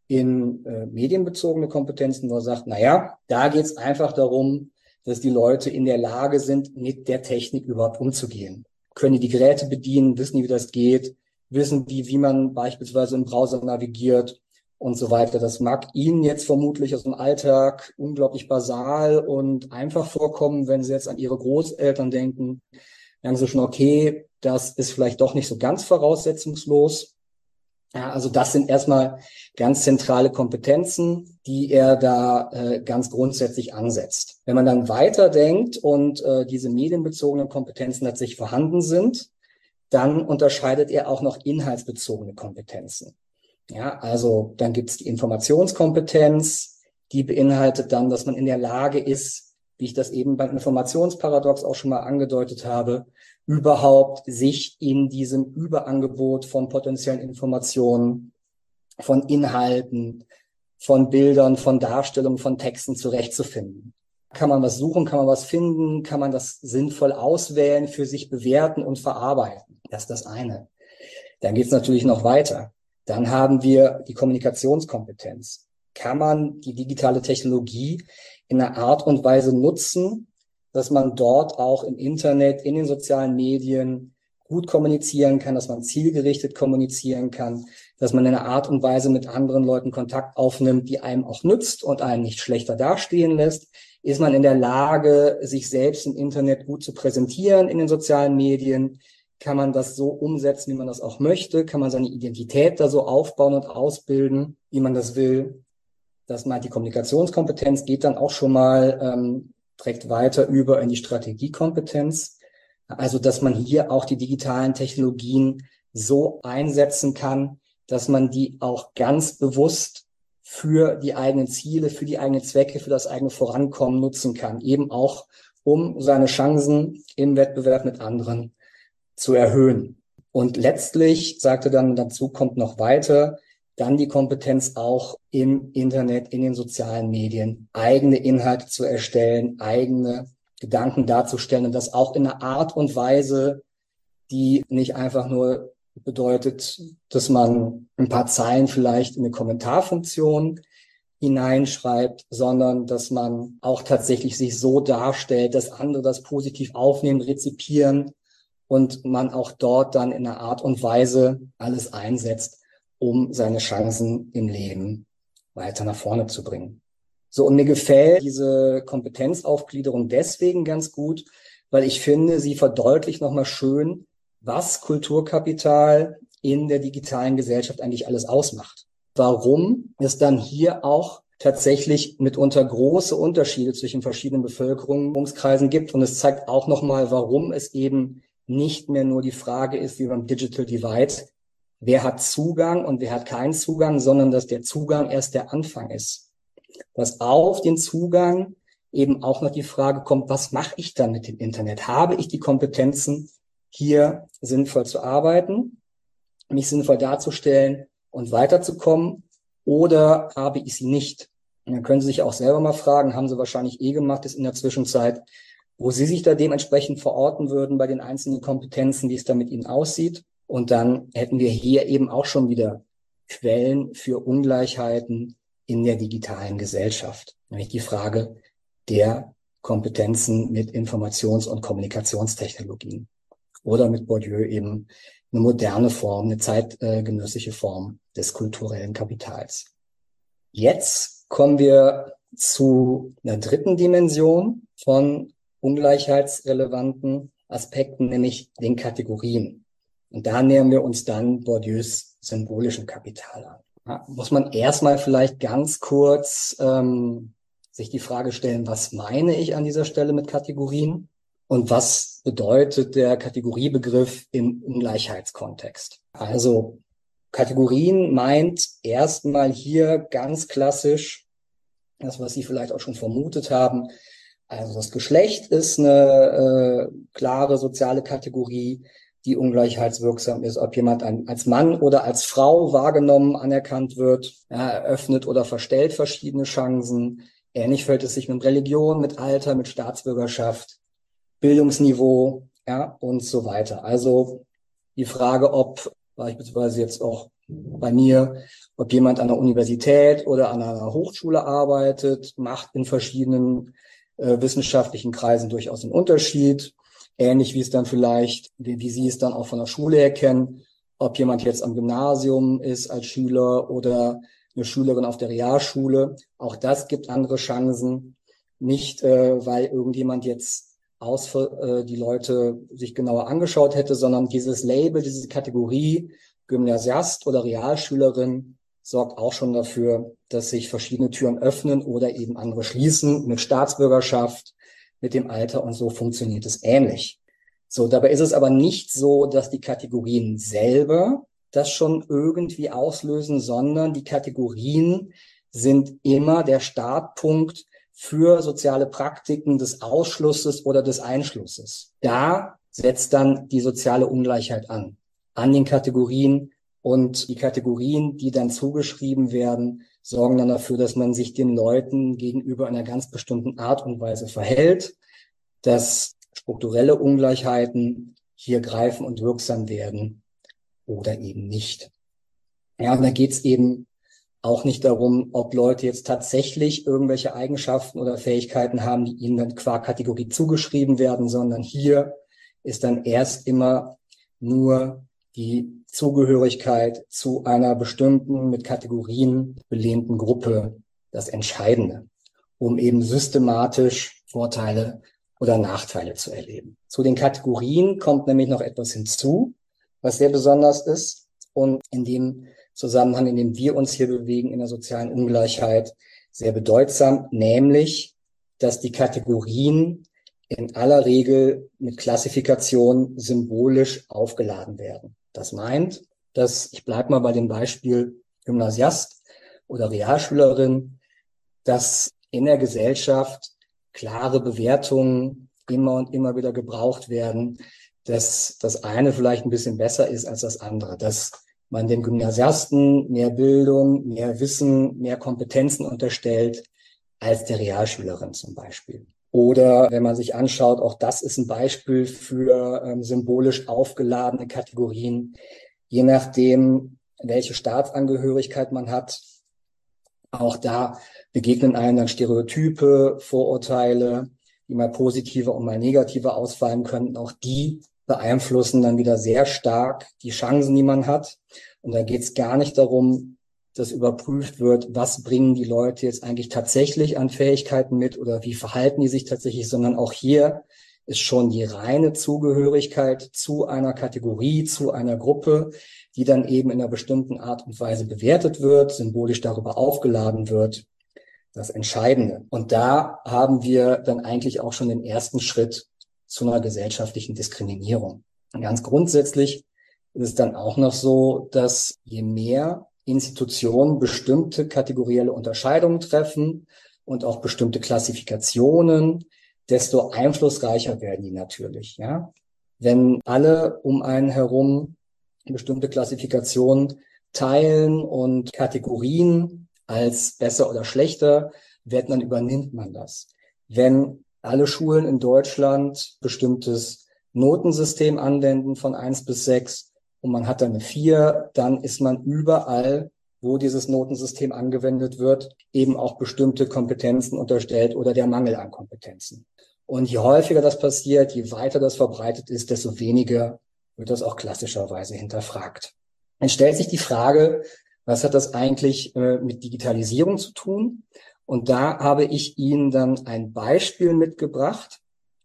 in medienbezogene Kompetenzen, wo er sagt, naja, da geht es einfach darum, dass die Leute in der Lage sind, mit der Technik überhaupt umzugehen. Können die Geräte bedienen, wissen die, wie das geht, wissen die, wie man beispielsweise im Browser navigiert und so weiter. Das mag Ihnen jetzt vermutlich aus dem Alltag unglaublich basal und einfach vorkommen, wenn Sie jetzt an Ihre Großeltern denken. Sagen Sie schon, okay, das ist vielleicht doch nicht so ganz voraussetzungslos. Ja, also das sind erstmal ganz zentrale Kompetenzen, die er da ganz grundsätzlich ansetzt. Wenn man dann weiterdenkt und diese medienbezogenen Kompetenzen tatsächlich vorhanden sind, dann unterscheidet er auch noch inhaltsbezogene Kompetenzen. Ja, also dann gibt es die Informationskompetenz, die beinhaltet dann, dass man in der Lage ist, wie ich das eben beim Informationsparadox auch schon mal angedeutet habe, überhaupt sich in diesem Überangebot von potenziellen Informationen, von Inhalten, von Bildern, von Darstellungen, von Texten zurechtzufinden. Kann man was suchen, kann man was finden, kann man das sinnvoll auswählen, für sich bewerten und verarbeiten. Das ist das eine. Dann geht es natürlich noch weiter. Dann haben wir die Kommunikationskompetenz. Kann man die digitale Technologie in einer Art und Weise nutzen, dass man dort auch im Internet, in den sozialen Medien gut kommunizieren kann, dass man zielgerichtet kommunizieren kann, dass man in einer Art und Weise mit anderen Leuten Kontakt aufnimmt, die einem auch nützt und einen nicht schlechter dastehen lässt. Ist man in der Lage, sich selbst im Internet gut zu präsentieren in den sozialen Medien? Kann man das so umsetzen, wie man das auch möchte? Kann man seine Identität da so aufbauen und ausbilden, wie man das will? Das meint die Kommunikationskompetenz, geht dann auch schon mal direkt weiter über in die Strategiekompetenz. Also, dass man hier auch die digitalen Technologien so einsetzen kann, dass man die auch ganz bewusst für die eigenen Ziele, für die eigenen Zwecke, für das eigene Vorankommen nutzen kann. Eben auch, um seine Chancen im Wettbewerb mit anderen zu erhöhen. Und letztlich, sagte dann dazu, kommt noch weiter, dann die Kompetenz auch im Internet, in den sozialen Medien, eigene Inhalte zu erstellen, eigene Gedanken darzustellen und das auch in einer Art und Weise, die nicht einfach nur bedeutet, dass man ein paar Zeilen vielleicht in eine Kommentarfunktion hineinschreibt, sondern dass man auch tatsächlich sich so darstellt, dass andere das positiv aufnehmen, rezipieren und man auch dort dann in einer Art und Weise alles einsetzt, um seine Chancen im Leben weiter nach vorne zu bringen. So, und mir gefällt diese Kompetenzaufgliederung deswegen ganz gut, weil ich finde, sie verdeutlicht nochmal schön, was Kulturkapital in der digitalen Gesellschaft eigentlich alles ausmacht. Warum es dann hier auch tatsächlich mitunter große Unterschiede zwischen verschiedenen Bevölkerungskreisen gibt. Und es zeigt auch nochmal, warum es eben nicht mehr nur die Frage ist, wie beim Digital Divide, wer hat Zugang und wer hat keinen Zugang, sondern dass der Zugang erst der Anfang ist. Dass auf den Zugang eben auch noch die Frage kommt, was mache ich dann mit dem Internet? Habe ich die Kompetenzen, hier sinnvoll zu arbeiten, mich sinnvoll darzustellen und weiterzukommen, oder habe ich sie nicht? Und dann können Sie sich auch selber mal fragen, haben Sie wahrscheinlich gemacht, ist in der Zwischenzeit, wo Sie sich da dementsprechend verorten würden bei den einzelnen Kompetenzen, wie es da mit Ihnen aussieht. Und dann hätten wir hier eben auch schon wieder Quellen für Ungleichheiten in der digitalen Gesellschaft. Nämlich die Frage der Kompetenzen mit Informations- und Kommunikationstechnologien. Oder mit Bourdieu eben eine moderne Form, eine zeitgenössische Form des kulturellen Kapitals. Jetzt kommen wir zu einer dritten Dimension von ungleichheitsrelevanten Aspekten, nämlich den Kategorien. Und da nähern wir uns dann Bourdieus symbolischem Kapital an. Ja, muss man erstmal vielleicht ganz kurz sich die Frage stellen, was meine ich an dieser Stelle mit Kategorien und was bedeutet der Kategoriebegriff im Ungleichheitskontext? Also Kategorien meint erstmal hier ganz klassisch das, was Sie vielleicht auch schon vermutet haben. Also das Geschlecht ist eine klare soziale Kategorie, die ungleichheitswirksam ist, ob jemand als Mann oder als Frau wahrgenommen, anerkannt wird, ja, eröffnet oder verstellt verschiedene Chancen. Ähnlich verhält es sich mit Religion, mit Alter, mit Staatsbürgerschaft, Bildungsniveau, ja, und so weiter. Also die Frage, ob beispielsweise jetzt auch bei mir, ob jemand an der Universität oder an einer Hochschule arbeitet, macht in verschiedenen wissenschaftlichen Kreisen durchaus einen Unterschied. Ähnlich wie es dann vielleicht, wie Sie es dann auch von der Schule erkennen, ob jemand jetzt am Gymnasium ist als Schüler oder eine Schülerin auf der Realschule. Auch das gibt andere Chancen. Nicht, weil irgendjemand jetzt die Leute sich genauer angeschaut hätte, sondern dieses Label, diese Kategorie Gymnasiast oder Realschülerin sorgt auch schon dafür, dass sich verschiedene Türen öffnen oder eben andere schließen mit Staatsbürgerschaft, mit dem Alter, und so funktioniert es ähnlich. So, dabei ist es aber nicht so, dass die Kategorien selber das schon irgendwie auslösen, sondern die Kategorien sind immer der Startpunkt für soziale Praktiken des Ausschlusses oder des Einschlusses. Da setzt dann die soziale Ungleichheit an den Kategorien, und die Kategorien, die dann zugeschrieben werden, sorgen dann dafür, dass man sich den Leuten gegenüber einer ganz bestimmten Art und Weise verhält, dass strukturelle Ungleichheiten hier greifen und wirksam werden oder eben nicht. Ja, und da geht's eben auch nicht darum, ob Leute jetzt tatsächlich irgendwelche Eigenschaften oder Fähigkeiten haben, die ihnen dann qua Kategorie zugeschrieben werden, sondern hier ist dann erst immer nur die Zugehörigkeit zu einer bestimmten, mit Kategorien belehnten Gruppe das Entscheidende, um eben systematisch Vorteile oder Nachteile zu erleben. Zu den Kategorien kommt nämlich noch etwas hinzu, was sehr besonders ist und in dem Zusammenhang, in dem wir uns hier bewegen, in der sozialen Ungleichheit, sehr bedeutsam, nämlich, dass die Kategorien in aller Regel mit Klassifikation symbolisch aufgeladen werden. Das meint, dass, ich bleibe mal bei dem Beispiel Gymnasiast oder Realschülerin, dass in der Gesellschaft klare Bewertungen immer und immer wieder gebraucht werden, dass das eine vielleicht ein bisschen besser ist als das andere, dass man dem Gymnasiasten mehr Bildung, mehr Wissen, mehr Kompetenzen unterstellt als der Realschülerin zum Beispiel. Oder wenn man sich anschaut, auch das ist ein Beispiel für symbolisch aufgeladene Kategorien, je nachdem, welche Staatsangehörigkeit man hat. Auch da begegnen einem dann Stereotype, Vorurteile, die mal positiver und mal negativer ausfallen könnten. Auch die beeinflussen dann wieder sehr stark die Chancen, die man hat. Und da geht es gar nicht darum, dass überprüft wird, was bringen die Leute jetzt eigentlich tatsächlich an Fähigkeiten mit oder wie verhalten die sich tatsächlich, sondern auch hier ist schon die reine Zugehörigkeit zu einer Kategorie, zu einer Gruppe, die dann eben in einer bestimmten Art und Weise bewertet wird, symbolisch darüber aufgeladen wird, das Entscheidende. Und da haben wir dann eigentlich auch schon den ersten Schritt zu einer gesellschaftlichen Diskriminierung. Und ganz grundsätzlich ist es dann auch noch so, dass je mehr Institutionen bestimmte kategorielle Unterscheidungen treffen und auch bestimmte Klassifikationen, desto einflussreicher werden die natürlich, ja. Wenn alle um einen herum bestimmte Klassifikationen teilen und Kategorien als besser oder schlechter werten, dann übernimmt man das. Wenn alle Schulen in Deutschland bestimmtes Notensystem anwenden von 1 bis 6 und man hat dann eine 4, dann ist man überall, wo dieses Notensystem angewendet wird, eben auch bestimmte Kompetenzen unterstellt oder der Mangel an Kompetenzen. Und je häufiger das passiert, je weiter das verbreitet ist, desto weniger wird das auch klassischerweise hinterfragt. Dann stellt sich die Frage, was hat das eigentlich mit Digitalisierung zu tun? Und da habe ich Ihnen dann ein Beispiel mitgebracht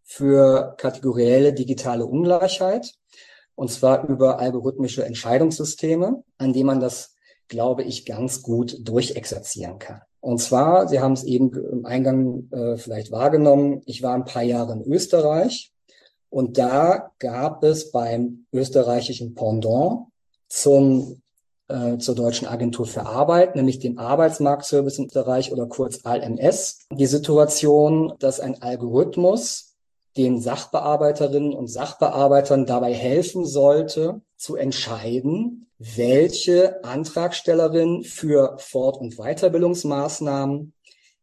für kategorielle digitale Ungleichheit, und zwar über algorithmische Entscheidungssysteme, an denen man das, glaube ich, ganz gut durchexerzieren kann. Und zwar, Sie haben es eben im Eingang vielleicht wahrgenommen, ich war ein paar Jahre in Österreich und da gab es beim österreichischen Pendant zur Deutschen Agentur für Arbeit, nämlich dem Arbeitsmarktservice in Österreich oder kurz ALMS, die Situation, dass ein Algorithmus den Sachbearbeiterinnen und Sachbearbeitern dabei helfen sollte, zu entscheiden, welche Antragstellerin für Fort- und Weiterbildungsmaßnahmen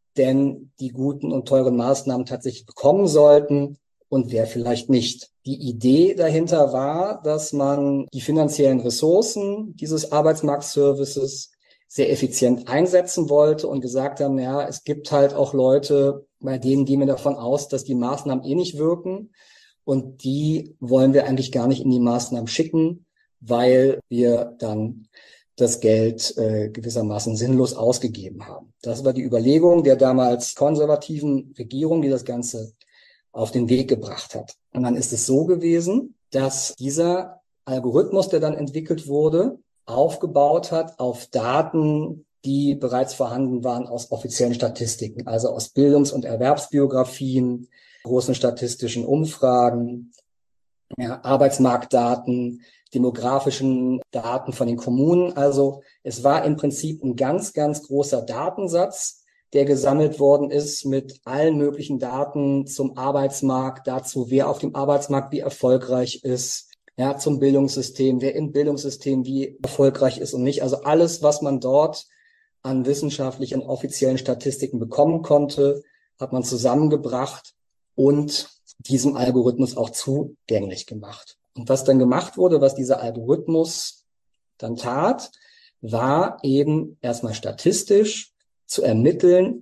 denn die guten und teuren Maßnahmen tatsächlich bekommen sollten und wer vielleicht nicht. Die Idee dahinter war, dass man die finanziellen Ressourcen dieses Arbeitsmarktservices sehr effizient einsetzen wollte und gesagt haben, ja, es gibt halt auch Leute, bei denen gehen wir davon aus, dass die Maßnahmen eh nicht wirken und die wollen wir eigentlich gar nicht in die Maßnahmen schicken, weil wir dann das Geld gewissermaßen sinnlos ausgegeben haben. Das war die Überlegung der damals konservativen Regierung, die das Ganze auf den Weg gebracht hat. Und dann ist es so gewesen, dass dieser Algorithmus, der dann entwickelt wurde, aufgebaut hat auf Daten, die bereits vorhanden waren aus offiziellen Statistiken, also aus Bildungs- und Erwerbsbiografien, großen statistischen Umfragen, ja, Arbeitsmarktdaten, demografischen Daten von den Kommunen. Also es war im Prinzip ein ganz, ganz großer Datensatz, der gesammelt worden ist mit allen möglichen Daten zum Arbeitsmarkt, dazu, wer auf dem Arbeitsmarkt wie erfolgreich ist, ja, zum Bildungssystem, wer im Bildungssystem wie erfolgreich ist und nicht. Also alles, was man dort an wissenschaftlichen, offiziellen Statistiken bekommen konnte, hat man zusammengebracht und diesem Algorithmus auch zugänglich gemacht. Und was dann gemacht wurde, was dieser Algorithmus dann tat, war eben erstmal statistisch zu ermitteln,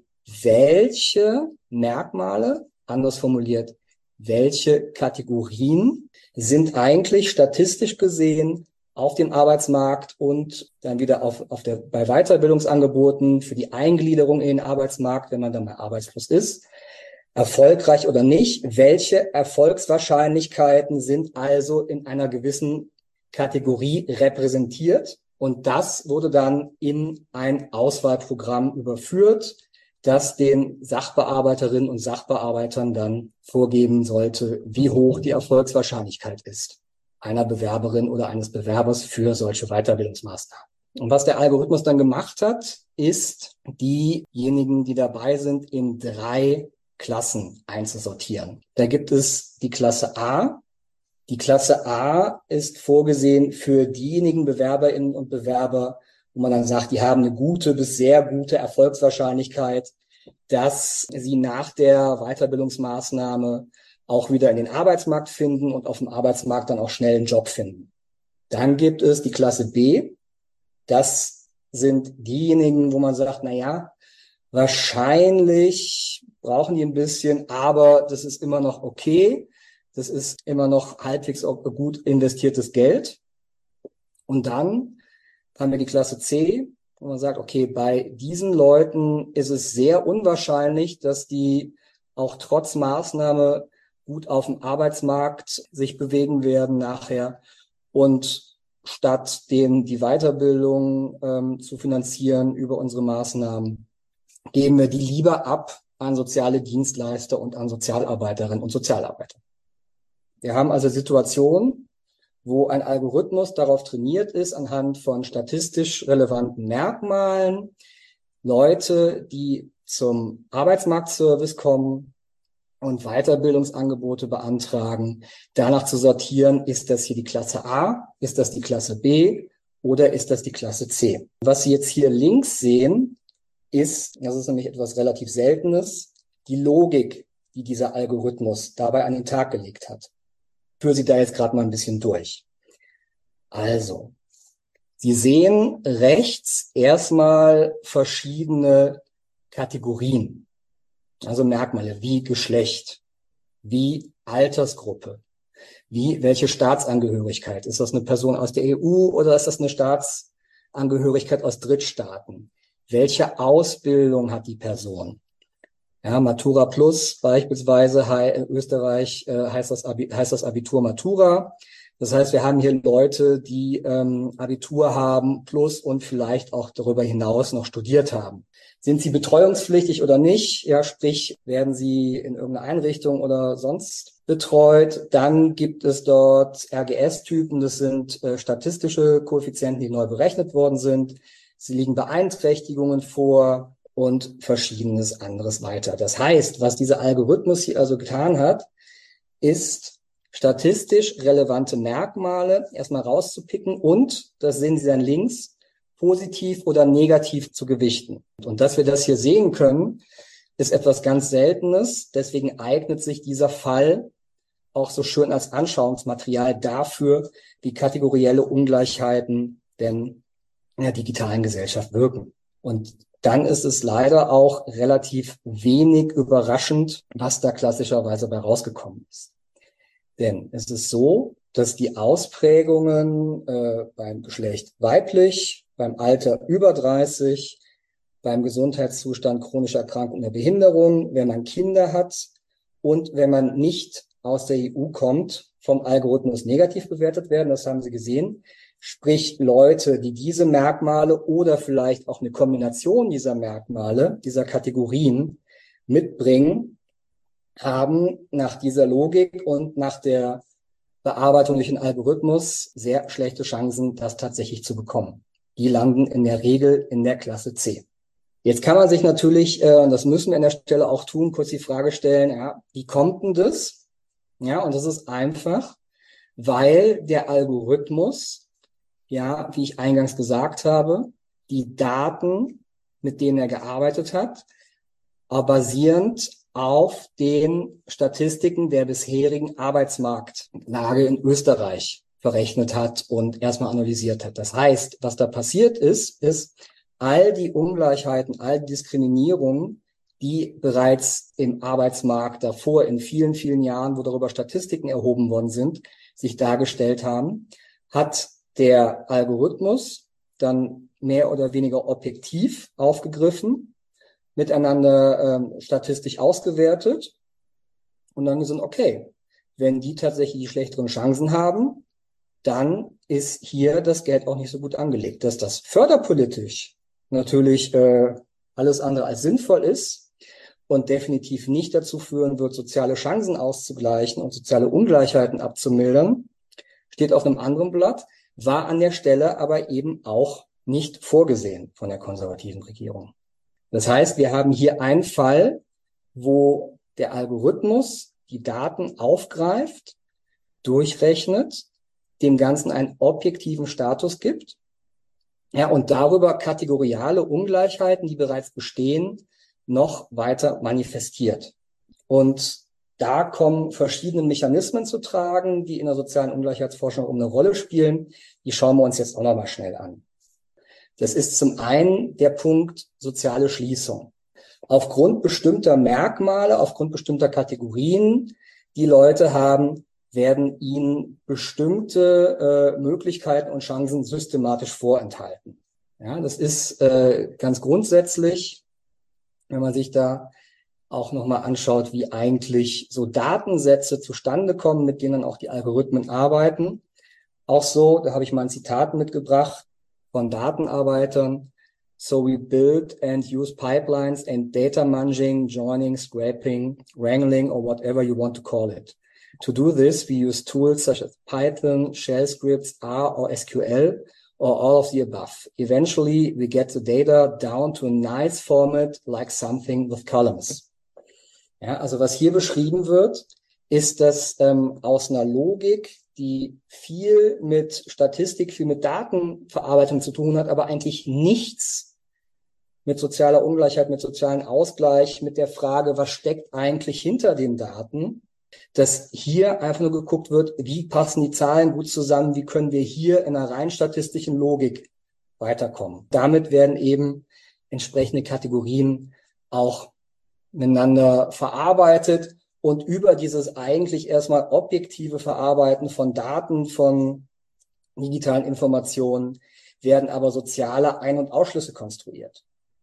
welche Merkmale, anders formuliert, welche Kategorien sind eigentlich statistisch gesehen auf dem Arbeitsmarkt und dann wieder bei Weiterbildungsangeboten für die Eingliederung in den Arbeitsmarkt, wenn man dann mal arbeitslos ist, erfolgreich oder nicht. Welche Erfolgswahrscheinlichkeiten sind also in einer gewissen Kategorie repräsentiert? Und das wurde dann in ein Auswahlprogramm überführt, das den Sachbearbeiterinnen und Sachbearbeitern dann vorgeben sollte, wie hoch die Erfolgswahrscheinlichkeit ist einer Bewerberin oder eines Bewerbers für solche Weiterbildungsmaßnahmen. Und was der Algorithmus dann gemacht hat, ist, diejenigen, die dabei sind, in 3 Klassen einzusortieren. Da gibt es die Klasse A. Die Klasse A ist vorgesehen für diejenigen Bewerberinnen und Bewerber, wo man dann sagt, die haben eine gute bis sehr gute Erfolgswahrscheinlichkeit, dass sie nach der Weiterbildungsmaßnahme auch wieder in den Arbeitsmarkt finden und auf dem Arbeitsmarkt dann auch schnell einen Job finden. Dann gibt es die Klasse B. Das sind diejenigen, wo man sagt, na ja, wahrscheinlich brauchen die ein bisschen, aber das ist immer noch okay. Das ist immer noch halbwegs gut investiertes Geld. Und dann haben wir die Klasse C, wo man sagt, okay, bei diesen Leuten ist es sehr unwahrscheinlich, dass die auch trotz Maßnahme gut auf dem Arbeitsmarkt sich bewegen werden nachher. Und statt denen die Weiterbildung zu finanzieren über unsere Maßnahmen, geben wir die lieber ab an soziale Dienstleister und an Sozialarbeiterinnen und Sozialarbeiter. Wir haben also Situationen, wo ein Algorithmus darauf trainiert ist, anhand von statistisch relevanten Merkmalen Leute, die zum Arbeitsmarktservice kommen und Weiterbildungsangebote beantragen, danach zu sortieren, ist das hier die Klasse A, ist das die Klasse B oder ist das die Klasse C. Was Sie jetzt hier links sehen, ist, das ist nämlich etwas relativ Seltenes, die Logik, die dieser Algorithmus dabei an den Tag gelegt hat. Ich führe Sie da jetzt gerade mal ein bisschen durch. Also, Sie sehen rechts erstmal verschiedene Kategorien, also Merkmale wie Geschlecht, wie Altersgruppe, wie welche Staatsangehörigkeit. Ist das eine Person aus der EU oder ist das eine Staatsangehörigkeit aus Drittstaaten? Welche Ausbildung hat die Person? Ja, Matura Plus beispielsweise in Österreich heißt das Abitur Matura. Das heißt, wir haben hier Leute, die Abitur haben plus und vielleicht auch darüber hinaus noch studiert haben. Sind sie betreuungspflichtig oder nicht? Ja, sprich, werden sie in irgendeiner Einrichtung oder sonst betreut? Dann gibt es dort RGS-Typen, das sind statistische Koeffizienten, die neu berechnet worden sind. Sie liegen Beeinträchtigungen vor und Verschiedenes anderes weiter. Das heißt, was dieser Algorithmus hier also getan hat, ist statistisch relevante Merkmale erstmal rauszupicken und, das sehen Sie dann links, positiv oder negativ zu gewichten. Und dass wir das hier sehen können, ist etwas ganz Seltenes. Deswegen eignet sich dieser Fall auch so schön als Anschauungsmaterial dafür, wie kategorielle Ungleichheiten denn in der digitalen Gesellschaft wirken. Und dann ist es leider auch relativ wenig überraschend, was da klassischerweise bei rausgekommen ist. Denn es ist so, dass die Ausprägungen beim Geschlecht weiblich, beim Alter über 30, beim Gesundheitszustand chronischer Erkrankung oder Behinderung, wenn man Kinder hat und wenn man nicht aus der EU kommt, vom Algorithmus negativ bewertet werden. Das haben Sie gesehen. Sprich, Leute, die diese Merkmale oder vielleicht auch eine Kombination dieser Merkmale, dieser Kategorien mitbringen, haben nach dieser Logik und nach der Bearbeitung durch den Algorithmus sehr schlechte Chancen, das tatsächlich zu bekommen. Die landen in der Regel in der Klasse C. Jetzt kann man sich natürlich, und das müssen wir an der Stelle auch tun, kurz die Frage stellen, ja, wie kommt denn das? Ja, und das ist einfach, weil der Algorithmus, ja, wie ich eingangs gesagt habe, die Daten, mit denen er gearbeitet hat, basierend auf den Statistiken der bisherigen Arbeitsmarktlage in Österreich verrechnet hat und erstmal analysiert hat. Das heißt, was da passiert ist all die Ungleichheiten, all die Diskriminierungen, die bereits im Arbeitsmarkt davor in vielen, vielen Jahren, wo darüber Statistiken erhoben worden sind, sich dargestellt haben, hat der Algorithmus dann mehr oder weniger objektiv aufgegriffen, miteinander statistisch ausgewertet und dann gesagt, okay, wenn die tatsächlich die schlechteren Chancen haben, dann ist hier das Geld auch nicht so gut angelegt. Dass das förderpolitisch natürlich alles andere als sinnvoll ist und definitiv nicht dazu führen wird, soziale Chancen auszugleichen und soziale Ungleichheiten abzumildern, steht auf einem anderen Blatt, war an der Stelle aber eben auch nicht vorgesehen von der konservativen Regierung. Das heißt, wir haben hier einen Fall, wo der Algorithmus die Daten aufgreift, durchrechnet, dem Ganzen einen objektiven Status gibt, ja, und darüber kategoriale Ungleichheiten, die bereits bestehen, noch weiter manifestiert. Und da kommen verschiedene Mechanismen zu tragen, die in der sozialen Ungleichheitsforschung eine Rolle spielen. Die schauen wir uns jetzt auch nochmal schnell an. Das ist zum einen der Punkt soziale Schließung. Aufgrund bestimmter Merkmale, aufgrund bestimmter Kategorien, die Leute haben, werden ihnen bestimmte Möglichkeiten und Chancen systematisch vorenthalten. Ja, das ist ganz grundsätzlich, wenn man sich da auch nochmal anschaut, wie eigentlich so Datensätze zustande kommen, mit denen auch die Algorithmen arbeiten. Auch so, da habe ich mal ein Zitat mitgebracht von Datenarbeitern. So we build and use pipelines and data munging, joining, scraping, wrangling, or whatever you want to call it. To do this, we use tools such as Python, shell scripts, R or SQL, or all of the above. Eventually, we get the data down to a nice format like something with columns. Ja, also was hier beschrieben wird, ist, dass aus einer Logik, die viel mit Statistik, viel mit Datenverarbeitung zu tun hat, aber eigentlich nichts mit sozialer Ungleichheit, mit sozialen Ausgleich, mit der Frage, was steckt eigentlich hinter den Daten, dass hier einfach nur geguckt wird, wie passen die Zahlen gut zusammen, wie können wir hier in einer rein statistischen Logik weiterkommen. Damit werden eben entsprechende Kategorien auch miteinander verarbeitet und über dieses eigentlich erstmal objektive Verarbeiten von Daten, von digitalen Informationen werden aber soziale Ein- und Ausschlüsse konstruiert.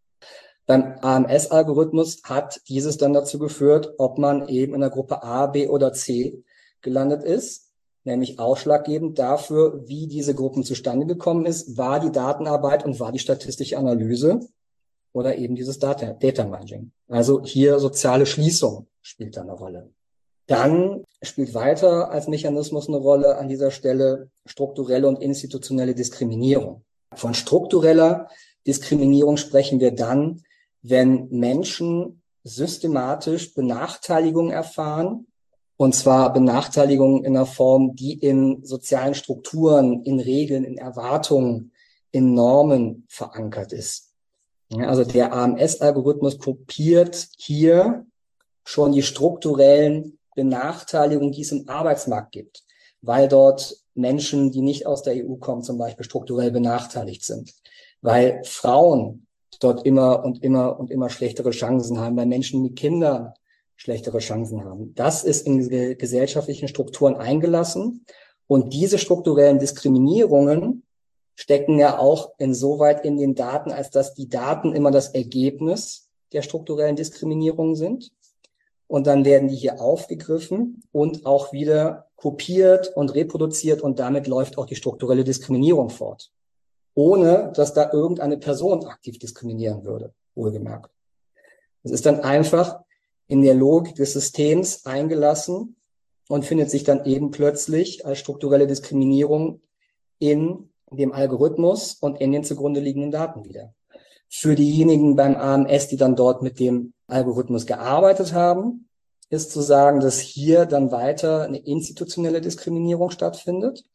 Beim AMS-Algorithmus hat dieses dann dazu geführt, ob man eben in der Gruppe A, B oder C gelandet ist, nämlich ausschlaggebend dafür, wie diese Gruppen zustande gekommen ist, war die Datenarbeit und war die statistische Analyse oder eben dieses Data Munging. Also hier soziale Schließung spielt da eine Rolle. Dann spielt weiter als Mechanismus eine Rolle an dieser Stelle strukturelle und institutionelle Diskriminierung. Von struktureller Diskriminierung sprechen wir dann, wenn Menschen systematisch Benachteiligungen erfahren, und zwar Benachteiligungen in einer Form, die in sozialen Strukturen, in Regeln, in Erwartungen, in Normen verankert ist. Ja, also der AMS-Algorithmus kopiert hier schon die strukturellen Benachteiligungen, die es im Arbeitsmarkt gibt, weil dort Menschen, die nicht aus der EU kommen, zum Beispiel strukturell benachteiligt sind, weil Frauen dort immer schlechtere Chancen haben, weil Menschen mit Kindern schlechtere Chancen haben. Das ist in die gesellschaftlichen Strukturen eingelassen und diese strukturellen Diskriminierungen stecken ja auch insoweit in den Daten, als dass die Daten immer das Ergebnis der strukturellen Diskriminierungen sind. Und dann werden die hier aufgegriffen und auch wieder kopiert und reproduziert und damit läuft auch die strukturelle Diskriminierung fort. Ohne dass da irgendeine Person aktiv diskriminieren würde, wohlgemerkt. Es ist dann einfach in der Logik des Systems eingelassen und findet sich dann eben plötzlich als strukturelle Diskriminierung in dem Algorithmus und in den zugrunde liegenden Daten wieder. Für diejenigen beim AMS, die dann dort mit dem Algorithmus gearbeitet haben, ist zu sagen, dass hier dann weiter eine institutionelle Diskriminierung stattfindet,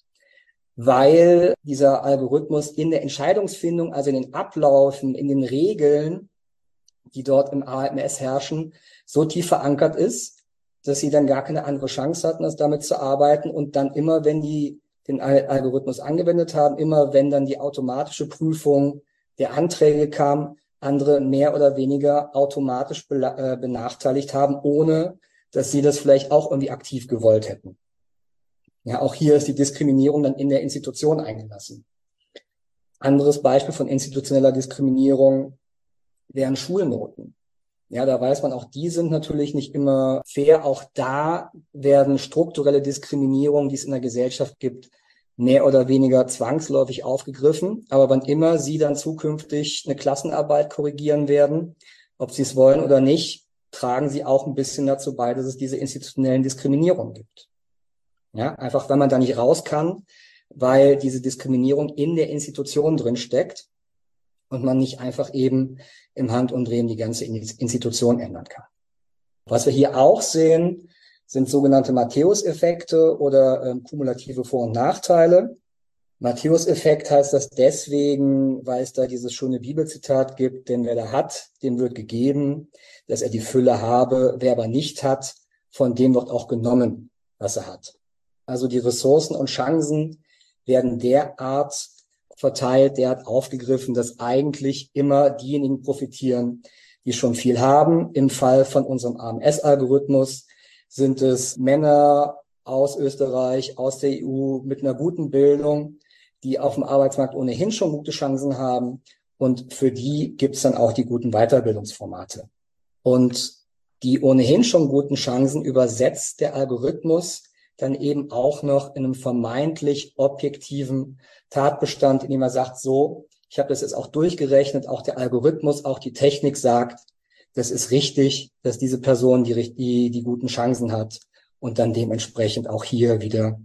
weil dieser Algorithmus in der Entscheidungsfindung, also in den Abläufen, in den Regeln, die dort im AMS herrschen, so tief verankert ist, dass sie dann gar keine andere Chance hatten, als damit zu arbeiten. Und dann immer, wenn die den Algorithmus angewendet haben, immer wenn dann die automatische Prüfung der Anträge kam, andere mehr oder weniger automatisch benachteiligt haben, ohne dass sie das vielleicht auch irgendwie aktiv gewollt hätten. Ja, auch hier ist die Diskriminierung dann in der Institution eingelassen. Anderes Beispiel von institutioneller Diskriminierung wären Schulnoten. Ja, da weiß man, auch die sind natürlich nicht immer fair. Auch da werden strukturelle Diskriminierungen, die es in der Gesellschaft gibt, mehr oder weniger zwangsläufig aufgegriffen. Aber wann immer sie dann zukünftig eine Klassenarbeit korrigieren werden, ob sie es wollen oder nicht, tragen sie auch ein bisschen dazu bei, dass es diese institutionellen Diskriminierungen gibt. Ja, einfach weil man da nicht raus kann, weil diese Diskriminierung in der Institution drin steckt und man nicht einfach eben im Handumdrehen die ganze Institution ändern kann. Was wir hier auch sehen, sind sogenannte Matthäus-Effekte oder kumulative Vor- und Nachteile. Matthäus-Effekt heißt das deswegen, weil es da dieses schöne Bibelzitat gibt, denn wer da hat, dem wird gegeben, dass er die Fülle habe. Wer aber nicht hat, von dem wird auch genommen, was er hat. Also die Ressourcen und Chancen werden derart verteilt, derart aufgegriffen, dass eigentlich immer diejenigen profitieren, die schon viel haben. Im Fall von unserem AMS-Algorithmus sind es Männer aus Österreich, aus der EU mit einer guten Bildung, die auf dem Arbeitsmarkt ohnehin schon gute Chancen haben. Und für die gibt es dann auch die guten Weiterbildungsformate. Und die ohnehin schon guten Chancen übersetzt der Algorithmus dann eben auch noch in einem vermeintlich objektiven Tatbestand, indem er sagt, so, ich habe das jetzt auch durchgerechnet, auch der Algorithmus, auch die Technik sagt, das ist richtig, dass diese Person die guten Chancen hat und dann dementsprechend auch hier wieder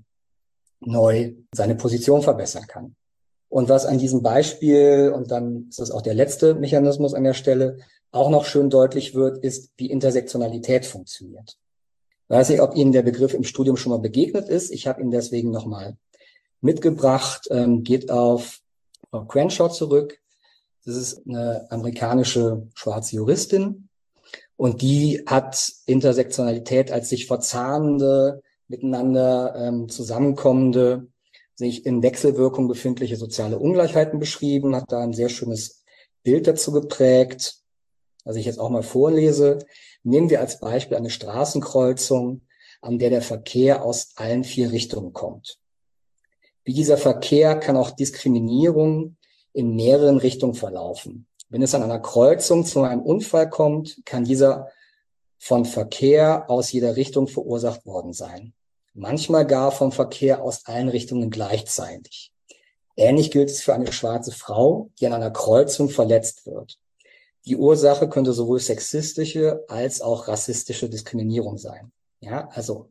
neu seine Position verbessern kann. Und was an diesem Beispiel, und dann ist das auch der letzte Mechanismus an der Stelle, auch noch schön deutlich wird, ist, wie Intersektionalität funktioniert. Ich weiß nicht, ob Ihnen der Begriff im Studium schon mal begegnet ist. Ich habe ihn deswegen nochmal mitgebracht, geht auf Frau Crenshaw zurück. Das ist eine amerikanische schwarze Juristin und die hat Intersektionalität als sich verzahnende, miteinander zusammenkommende, sich in Wechselwirkung befindliche soziale Ungleichheiten beschrieben, hat da ein sehr schönes Bild dazu geprägt, was ich jetzt auch mal vorlese. Nehmen wir als Beispiel eine Straßenkreuzung, an der der Verkehr aus allen 4 Richtungen kommt. Wie dieser Verkehr kann auch Diskriminierung in mehreren Richtungen verlaufen. Wenn es an einer Kreuzung zu einem Unfall kommt, kann dieser von Verkehr aus jeder Richtung verursacht worden sein. Manchmal gar vom Verkehr aus allen Richtungen gleichzeitig. Ähnlich gilt es für eine schwarze Frau, die an einer Kreuzung verletzt wird. Die Ursache könnte sowohl sexistische als auch rassistische Diskriminierung sein. Ja, also,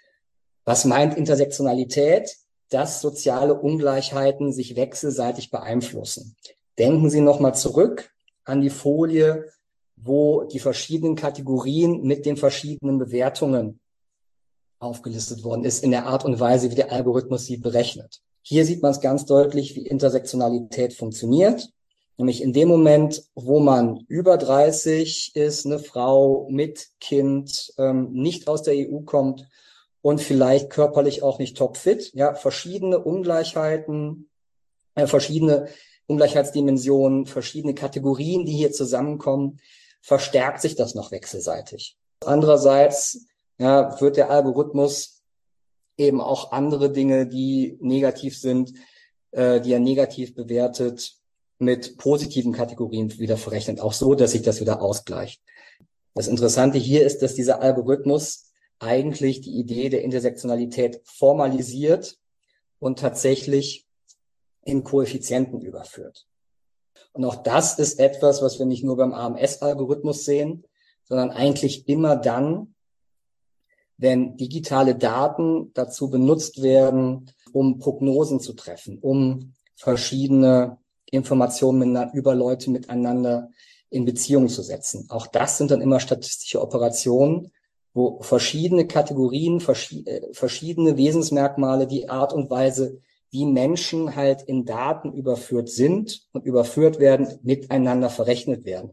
was meint Intersektionalität? Dass soziale Ungleichheiten sich wechselseitig beeinflussen. Denken Sie nochmal zurück an die Folie, wo die verschiedenen Kategorien mit den verschiedenen Bewertungen aufgelistet worden ist, in der Art und Weise, wie der Algorithmus sie berechnet. Hier sieht man es ganz deutlich, wie Intersektionalität funktioniert. Nämlich in dem Moment, wo man über 30 ist, eine Frau mit Kind, nicht aus der EU kommt und vielleicht körperlich auch nicht topfit, ja, verschiedene Ungleichheiten, verschiedene Ungleichheitsdimensionen, verschiedene Kategorien, die hier zusammenkommen, verstärkt sich das noch wechselseitig. Andererseits, ja, wird der Algorithmus eben auch andere Dinge, die negativ sind, die er negativ bewertet, mit positiven Kategorien wieder verrechnet, auch so, dass sich das wieder ausgleicht. Das Interessante hier ist, dass dieser Algorithmus eigentlich die Idee der Intersektionalität formalisiert und tatsächlich in Koeffizienten überführt. Und auch das ist etwas, was wir nicht nur beim AMS-Algorithmus sehen, sondern eigentlich immer dann, wenn digitale Daten dazu benutzt werden, um Prognosen zu treffen, um verschiedene Informationen über Leute miteinander in Beziehung zu setzen. Auch das sind dann immer statistische Operationen, wo verschiedene Kategorien, verschiedene Wesensmerkmale, die Art und Weise, wie Menschen halt in Daten überführt sind und überführt werden, miteinander verrechnet werden.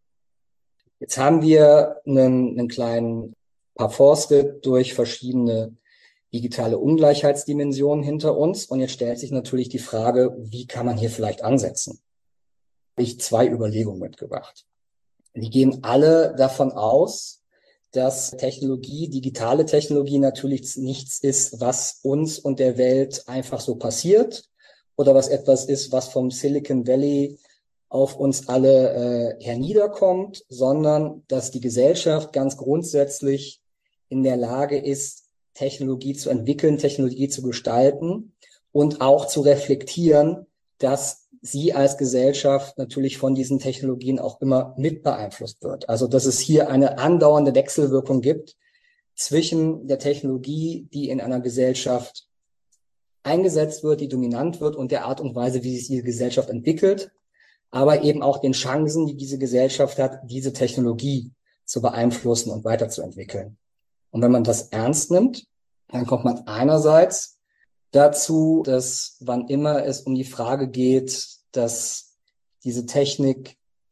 Jetzt haben wir einen kleinen Parforce-Ritt durch verschiedene digitale Ungleichheitsdimensionen hinter uns. Und jetzt stellt sich natürlich die Frage, wie kann man hier vielleicht ansetzen? Habe ich 2 Überlegungen mitgebracht. Die gehen alle davon aus, dass Technologie, digitale Technologie natürlich nichts ist, was uns und der Welt einfach so passiert oder was etwas ist, was vom Silicon Valley auf uns alle herniederkommt, sondern dass die Gesellschaft ganz grundsätzlich in der Lage ist, Technologie zu entwickeln, Technologie zu gestalten und auch zu reflektieren, dass sie als Gesellschaft natürlich von diesen Technologien auch immer mit beeinflusst wird. Also dass es hier eine andauernde Wechselwirkung gibt zwischen der Technologie, die in einer Gesellschaft eingesetzt wird, die dominant wird, und der Art und Weise, wie sich diese Gesellschaft entwickelt, aber eben auch den Chancen, die diese Gesellschaft hat, diese Technologie zu beeinflussen und weiterzuentwickeln. Und wenn man das ernst nimmt, dann kommt man einerseits dazu, dass wann immer es um die Frage geht, dass diese Technik,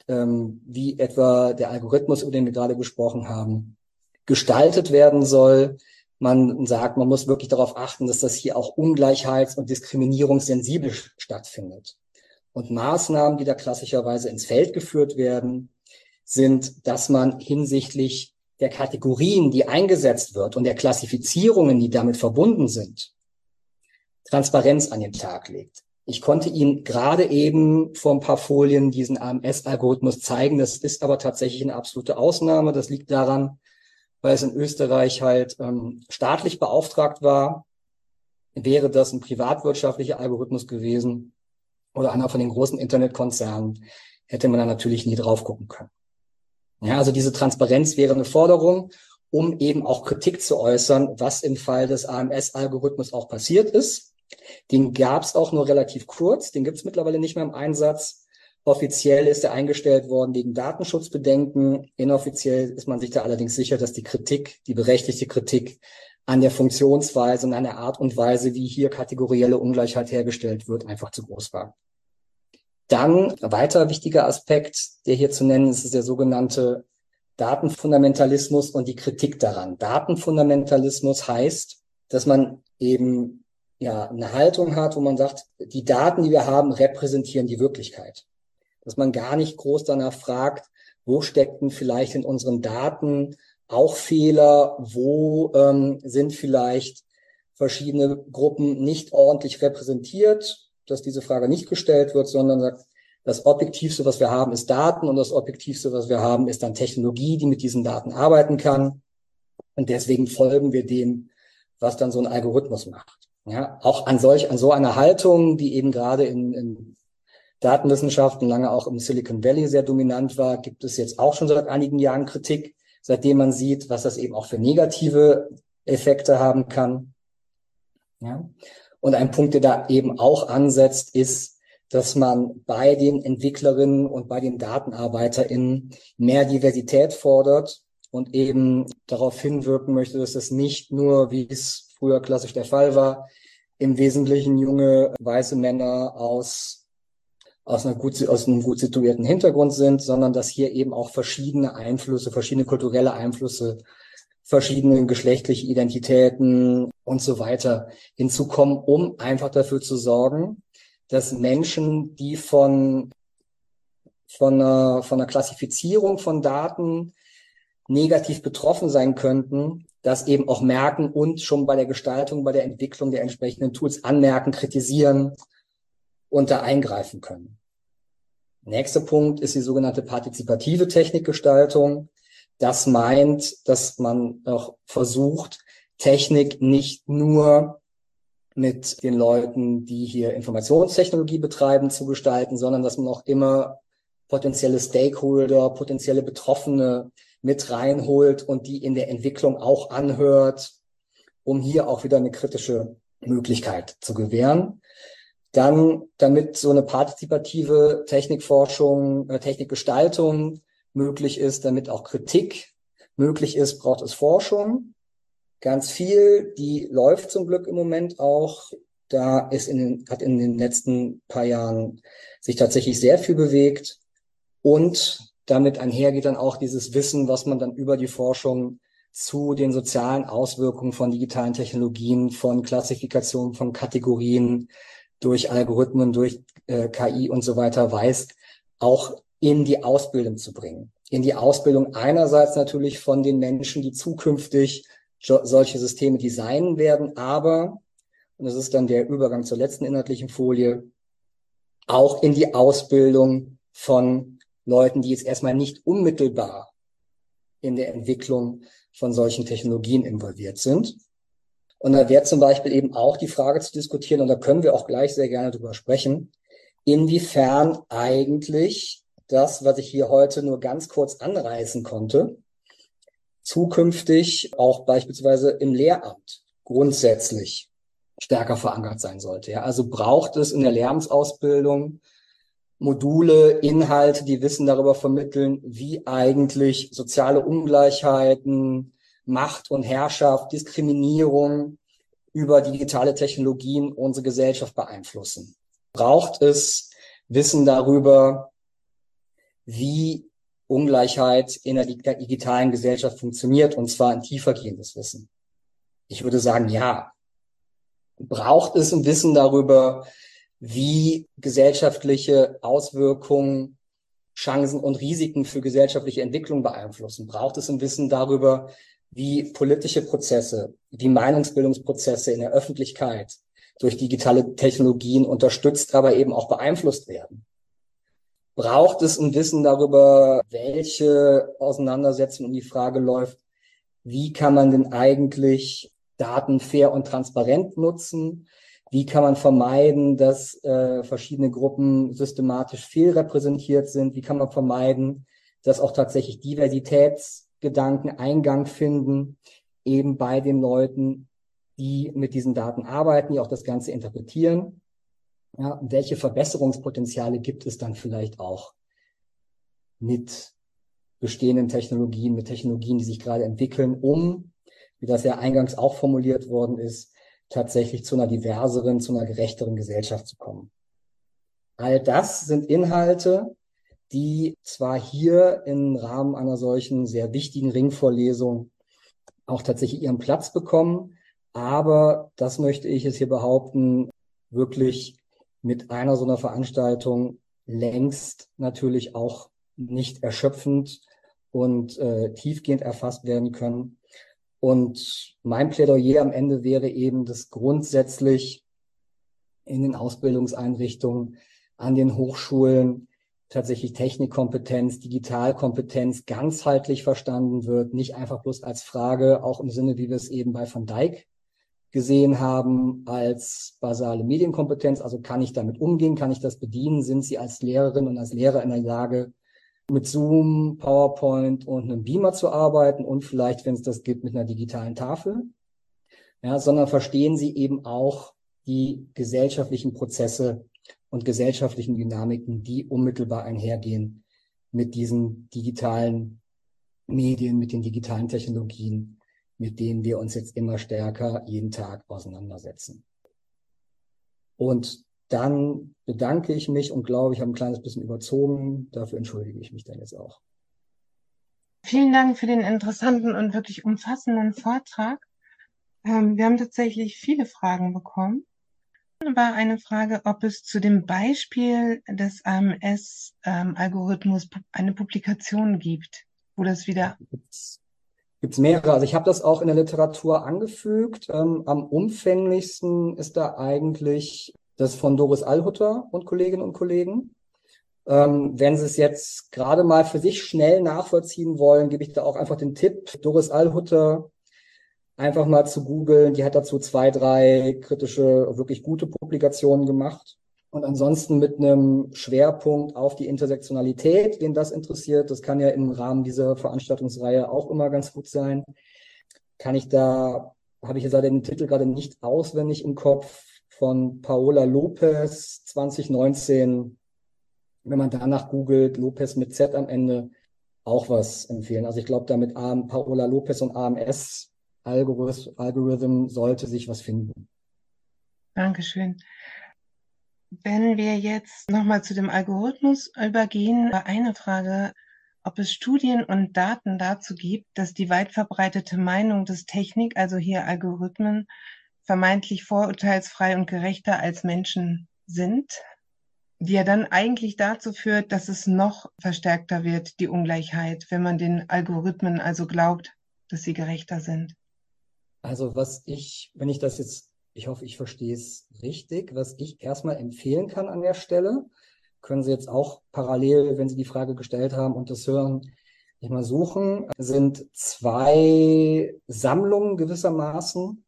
wie etwa der Algorithmus, über den wir gerade gesprochen haben, gestaltet werden soll, man sagt, man muss wirklich darauf achten, dass das hier auch ungleichheits- und diskriminierungssensibel stattfindet. Und Maßnahmen, die da klassischerweise ins Feld geführt werden, sind, dass man hinsichtlich der Kategorien, die eingesetzt wird und der Klassifizierungen, die damit verbunden sind, Transparenz an den Tag legt. Ich konnte Ihnen gerade eben vor ein paar Folien diesen AMS-Algorithmus zeigen. Das ist aber tatsächlich eine absolute Ausnahme. Das liegt daran, weil es in Österreich halt staatlich beauftragt war. Wäre das ein privatwirtschaftlicher Algorithmus gewesen oder einer von den großen Internetkonzernen, hätte man da natürlich nie drauf gucken können. Ja, also diese Transparenz wäre eine Forderung, um eben auch Kritik zu äußern, was im Fall des AMS-Algorithmus auch passiert ist. Den gab es auch nur relativ kurz, den gibt es mittlerweile nicht mehr im Einsatz. Offiziell ist er eingestellt worden wegen Datenschutzbedenken. Inoffiziell ist man sich da allerdings sicher, dass die Kritik, die berechtigte Kritik an der Funktionsweise und an der Art und Weise, wie hier kategorielle Ungleichheit hergestellt wird, einfach zu groß war. Dann ein weiter wichtiger Aspekt, der hier zu nennen ist, ist der sogenannte Datenfundamentalismus und die Kritik daran. Datenfundamentalismus heißt, dass man eben eine Haltung hat, wo man sagt, die Daten, die wir haben, repräsentieren die Wirklichkeit. Dass man gar nicht groß danach fragt, wo steckten vielleicht in unseren Daten auch Fehler, wo sind vielleicht verschiedene Gruppen nicht ordentlich repräsentiert, dass diese Frage nicht gestellt wird, sondern sagt, das Objektivste, was wir haben, ist Daten, und das Objektivste, was wir haben, ist dann Technologie, die mit diesen Daten arbeiten kann. Und deswegen folgen wir dem, was dann so ein Algorithmus macht. Ja, auch an so einer Haltung, die eben gerade in Datenwissenschaften lange auch im Silicon Valley sehr dominant war, gibt es jetzt auch schon seit einigen Jahren Kritik, seitdem man sieht, was das eben auch für negative Effekte haben kann. Ja. Und ein Punkt, der da eben auch ansetzt, ist, dass man bei den Entwicklerinnen und bei den DatenarbeiterInnen mehr Diversität fordert und eben darauf hinwirken möchte, dass es nicht nur, wie es früher klassisch der Fall war, im Wesentlichen junge, weiße Männer aus einem gut situierten Hintergrund sind, sondern dass hier eben auch verschiedene Einflüsse, verschiedene kulturelle Einflüsse, verschiedene geschlechtliche Identitäten und so weiter hinzukommen, um einfach dafür zu sorgen, dass Menschen, die von einer Klassifizierung von Daten negativ betroffen sein könnten, das eben auch merken und schon bei der Gestaltung, bei der Entwicklung der entsprechenden Tools anmerken, kritisieren und da eingreifen können. Nächster Punkt ist die sogenannte partizipative Technikgestaltung. Das meint, dass man auch versucht, Technik nicht nur mit den Leuten, die hier Informationstechnologie betreiben, zu gestalten, sondern dass man auch immer potenzielle Stakeholder, potenzielle Betroffene mit reinholt und die in der Entwicklung auch anhört, um hier auch wieder eine kritische Möglichkeit zu gewähren. Dann, damit so eine partizipative Technikforschung, Technikgestaltung möglich ist, damit auch Kritik möglich ist, braucht es Forschung. Ganz viel, die läuft zum Glück im Moment auch. Da hat in den letzten paar Jahren sich tatsächlich sehr viel bewegt. Und damit einhergeht dann auch dieses Wissen, was man dann über die Forschung zu den sozialen Auswirkungen von digitalen Technologien, von Klassifikation von Kategorien durch Algorithmen, durch KI und so weiter weiß, auch in die Ausbildung zu bringen. In die Ausbildung einerseits natürlich von den Menschen, die zukünftig solche Systeme designen werden, aber, und das ist dann der Übergang zur letzten inhaltlichen Folie, auch in die Ausbildung von Leuten, die jetzt erstmal nicht unmittelbar in der Entwicklung von solchen Technologien involviert sind. Und da wäre zum Beispiel eben auch die Frage zu diskutieren, und da können wir auch gleich sehr gerne drüber sprechen, inwiefern eigentlich das, was ich hier heute nur ganz kurz anreißen konnte, zukünftig auch beispielsweise im Lehramt grundsätzlich stärker verankert sein sollte. Ja, also braucht es in der Lehramtsausbildung Module, Inhalte, die Wissen darüber vermitteln, wie eigentlich soziale Ungleichheiten, Macht und Herrschaft, Diskriminierung über digitale Technologien unsere Gesellschaft beeinflussen. Braucht es Wissen darüber, wie Ungleichheit in der digitalen Gesellschaft funktioniert, und zwar ein tiefergehendes Wissen? Ich würde sagen, ja. Braucht es ein Wissen darüber, wie gesellschaftliche Auswirkungen, Chancen und Risiken für gesellschaftliche Entwicklung beeinflussen? Braucht es ein Wissen darüber, wie politische Prozesse, wie Meinungsbildungsprozesse in der Öffentlichkeit durch digitale Technologien unterstützt, aber eben auch beeinflusst werden? Braucht es ein Wissen darüber, welche Auseinandersetzung um die Frage läuft, wie kann man denn eigentlich Daten fair und transparent nutzen? Wie kann man vermeiden, dass verschiedene Gruppen systematisch fehlrepräsentiert sind? Wie kann man vermeiden, dass auch tatsächlich Diversitätsgedanken Eingang finden, eben bei den Leuten, die mit diesen Daten arbeiten, die auch das Ganze interpretieren? Ja, und welche Verbesserungspotenziale gibt es dann vielleicht auch mit bestehenden Technologien, mit Technologien, die sich gerade entwickeln, um, wie das ja eingangs auch formuliert worden ist, tatsächlich zu einer diverseren, zu einer gerechteren Gesellschaft zu kommen. All das sind Inhalte, die zwar hier im Rahmen einer solchen sehr wichtigen Ringvorlesung auch tatsächlich ihren Platz bekommen, aber das möchte ich jetzt hier behaupten, wirklich mit einer so einer Veranstaltung längst natürlich auch nicht erschöpfend und tiefgehend erfasst werden können. Und mein Plädoyer am Ende wäre eben, dass grundsätzlich in den Ausbildungseinrichtungen, an den Hochschulen tatsächlich Technikkompetenz, Digitalkompetenz ganzheitlich verstanden wird, nicht einfach bloß als Frage, auch im Sinne, wie wir es eben bei Van Dijk gesehen haben, als basale Medienkompetenz. Also kann ich damit umgehen, kann ich das bedienen? Sind Sie als Lehrerin und als Lehrer in der Lage, mit Zoom, PowerPoint und einem Beamer zu arbeiten und vielleicht, wenn es das gibt, mit einer digitalen Tafel? Ja, sondern verstehen Sie eben auch die gesellschaftlichen Prozesse und gesellschaftlichen Dynamiken, die unmittelbar einhergehen mit diesen digitalen Medien, mit den digitalen Technologien, mit denen wir uns jetzt immer stärker jeden Tag auseinandersetzen. Und dann bedanke ich mich und glaube, ich habe ein kleines bisschen überzogen. Dafür entschuldige ich mich dann jetzt auch. Vielen Dank für den interessanten und wirklich umfassenden Vortrag. Wir haben tatsächlich viele Fragen bekommen. War eine Frage, ob es zu dem Beispiel des AMS-Algorithmus eine Publikation gibt, wo das wieder... Gibt's mehrere. Also ich habe das auch in der Literatur angefügt. Am umfänglichsten ist da eigentlich das von Doris Allhutter und Kolleginnen und Kollegen. Wenn Sie es jetzt gerade mal für sich schnell nachvollziehen wollen, gebe ich da auch einfach den Tipp, Doris Allhutter einfach mal zu googeln. Die hat dazu 2, 3 kritische, wirklich gute Publikationen gemacht. Und ansonsten mit einem Schwerpunkt auf die Intersektionalität, wen das interessiert. Das kann ja im Rahmen dieser Veranstaltungsreihe auch immer ganz gut sein. Habe ich jetzt leider den Titel gerade nicht auswendig im Kopf, von Paola Lopez 2019. Wenn man danach googelt, Lopez mit Z am Ende, auch was empfehlen. Also ich glaube, da mit Paola Lopez und AMS Algorithm sollte sich was finden. Dankeschön. Wenn wir jetzt nochmal zu dem Algorithmus übergehen, war eine Frage, ob es Studien und Daten dazu gibt, dass die weit verbreitete Meinung, dass Technik, also hier Algorithmen, vermeintlich vorurteilsfrei und gerechter als Menschen sind, die ja dann eigentlich dazu führt, dass es noch verstärkter wird, die Ungleichheit, wenn man den Algorithmen also glaubt, dass sie gerechter sind. Also ich hoffe, ich verstehe es richtig, was ich erstmal empfehlen kann an der Stelle, können Sie jetzt auch parallel, wenn Sie die Frage gestellt haben und das hören, nicht mal suchen, sind 2 Sammlungen gewissermaßen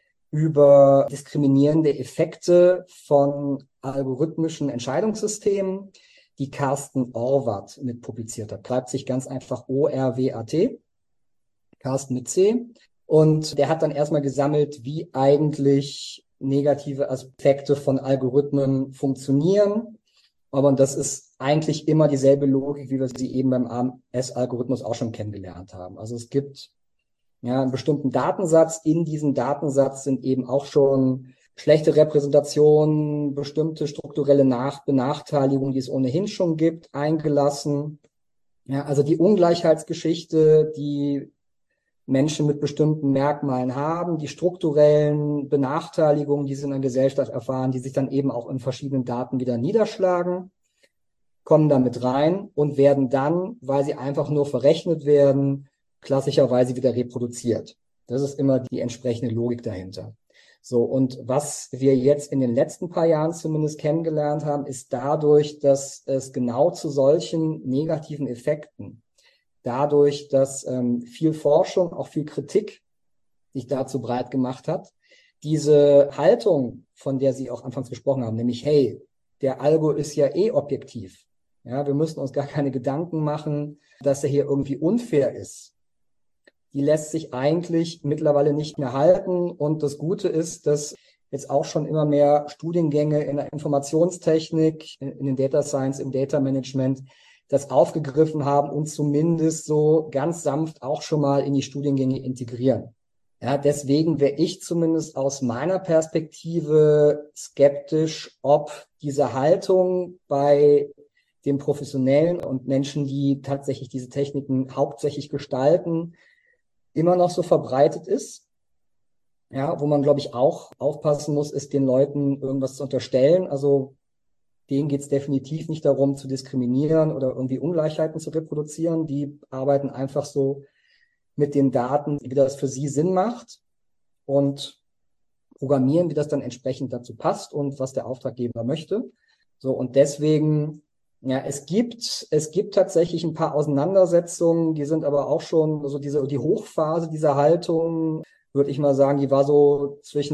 über diskriminierende Effekte von algorithmischen Entscheidungssystemen, die Carsten Orwat mit publiziert hat. Schreibt sich ganz einfach O-R-W-A-T, Carsten mit C. Und der hat dann erstmal gesammelt, wie eigentlich negative Aspekte von Algorithmen funktionieren. Aber das ist eigentlich immer dieselbe Logik, wie wir sie eben beim AMS-Algorithmus auch schon kennengelernt haben. Also es gibt einen bestimmten Datensatz. In diesem Datensatz sind eben auch schon schlechte Repräsentationen, bestimmte strukturelle Benachteiligungen, die es ohnehin schon gibt, eingelassen. Ja, also die Ungleichheitsgeschichte, die Menschen mit bestimmten Merkmalen haben, die strukturellen Benachteiligungen, die sie in der Gesellschaft erfahren, die sich dann eben auch in verschiedenen Daten wieder niederschlagen, kommen damit rein und werden dann, weil sie einfach nur verrechnet werden, klassischerweise wieder reproduziert. Das ist immer die entsprechende Logik dahinter. So, und was wir jetzt in den letzten paar Jahren zumindest kennengelernt haben, ist dadurch, dass es genau zu solchen negativen Effekten, dadurch, dass viel Forschung, auch viel Kritik sich dazu breit gemacht hat, diese Haltung, von der Sie auch anfangs gesprochen haben, nämlich, hey, der Algo ist ja eh objektiv. Ja, wir müssen uns gar keine Gedanken machen, dass er hier irgendwie unfair ist. Die lässt sich eigentlich mittlerweile nicht mehr halten. Und das Gute ist, dass jetzt auch schon immer mehr Studiengänge in der Informationstechnik, in den Data Science, im Data Management das aufgegriffen haben und zumindest so ganz sanft auch schon mal in die Studiengänge integrieren. Ja, deswegen wäre ich zumindest aus meiner Perspektive skeptisch, ob diese Haltung bei den Professionellen und Menschen, die tatsächlich diese Techniken hauptsächlich gestalten, immer noch so verbreitet ist. Ja, wo man, glaube ich, auch aufpassen muss, ist den Leuten irgendwas zu unterstellen. Also denen geht es definitiv nicht darum, zu diskriminieren oder irgendwie Ungleichheiten zu reproduzieren. Die arbeiten einfach so mit den Daten, wie das für sie Sinn macht und programmieren, wie das dann entsprechend dazu passt und was der Auftraggeber möchte. So, und deswegen, ja, es gibt tatsächlich ein paar Auseinandersetzungen, die sind aber auch schon, also die Hochphase dieser Haltung, würde ich mal sagen, die war so zwischen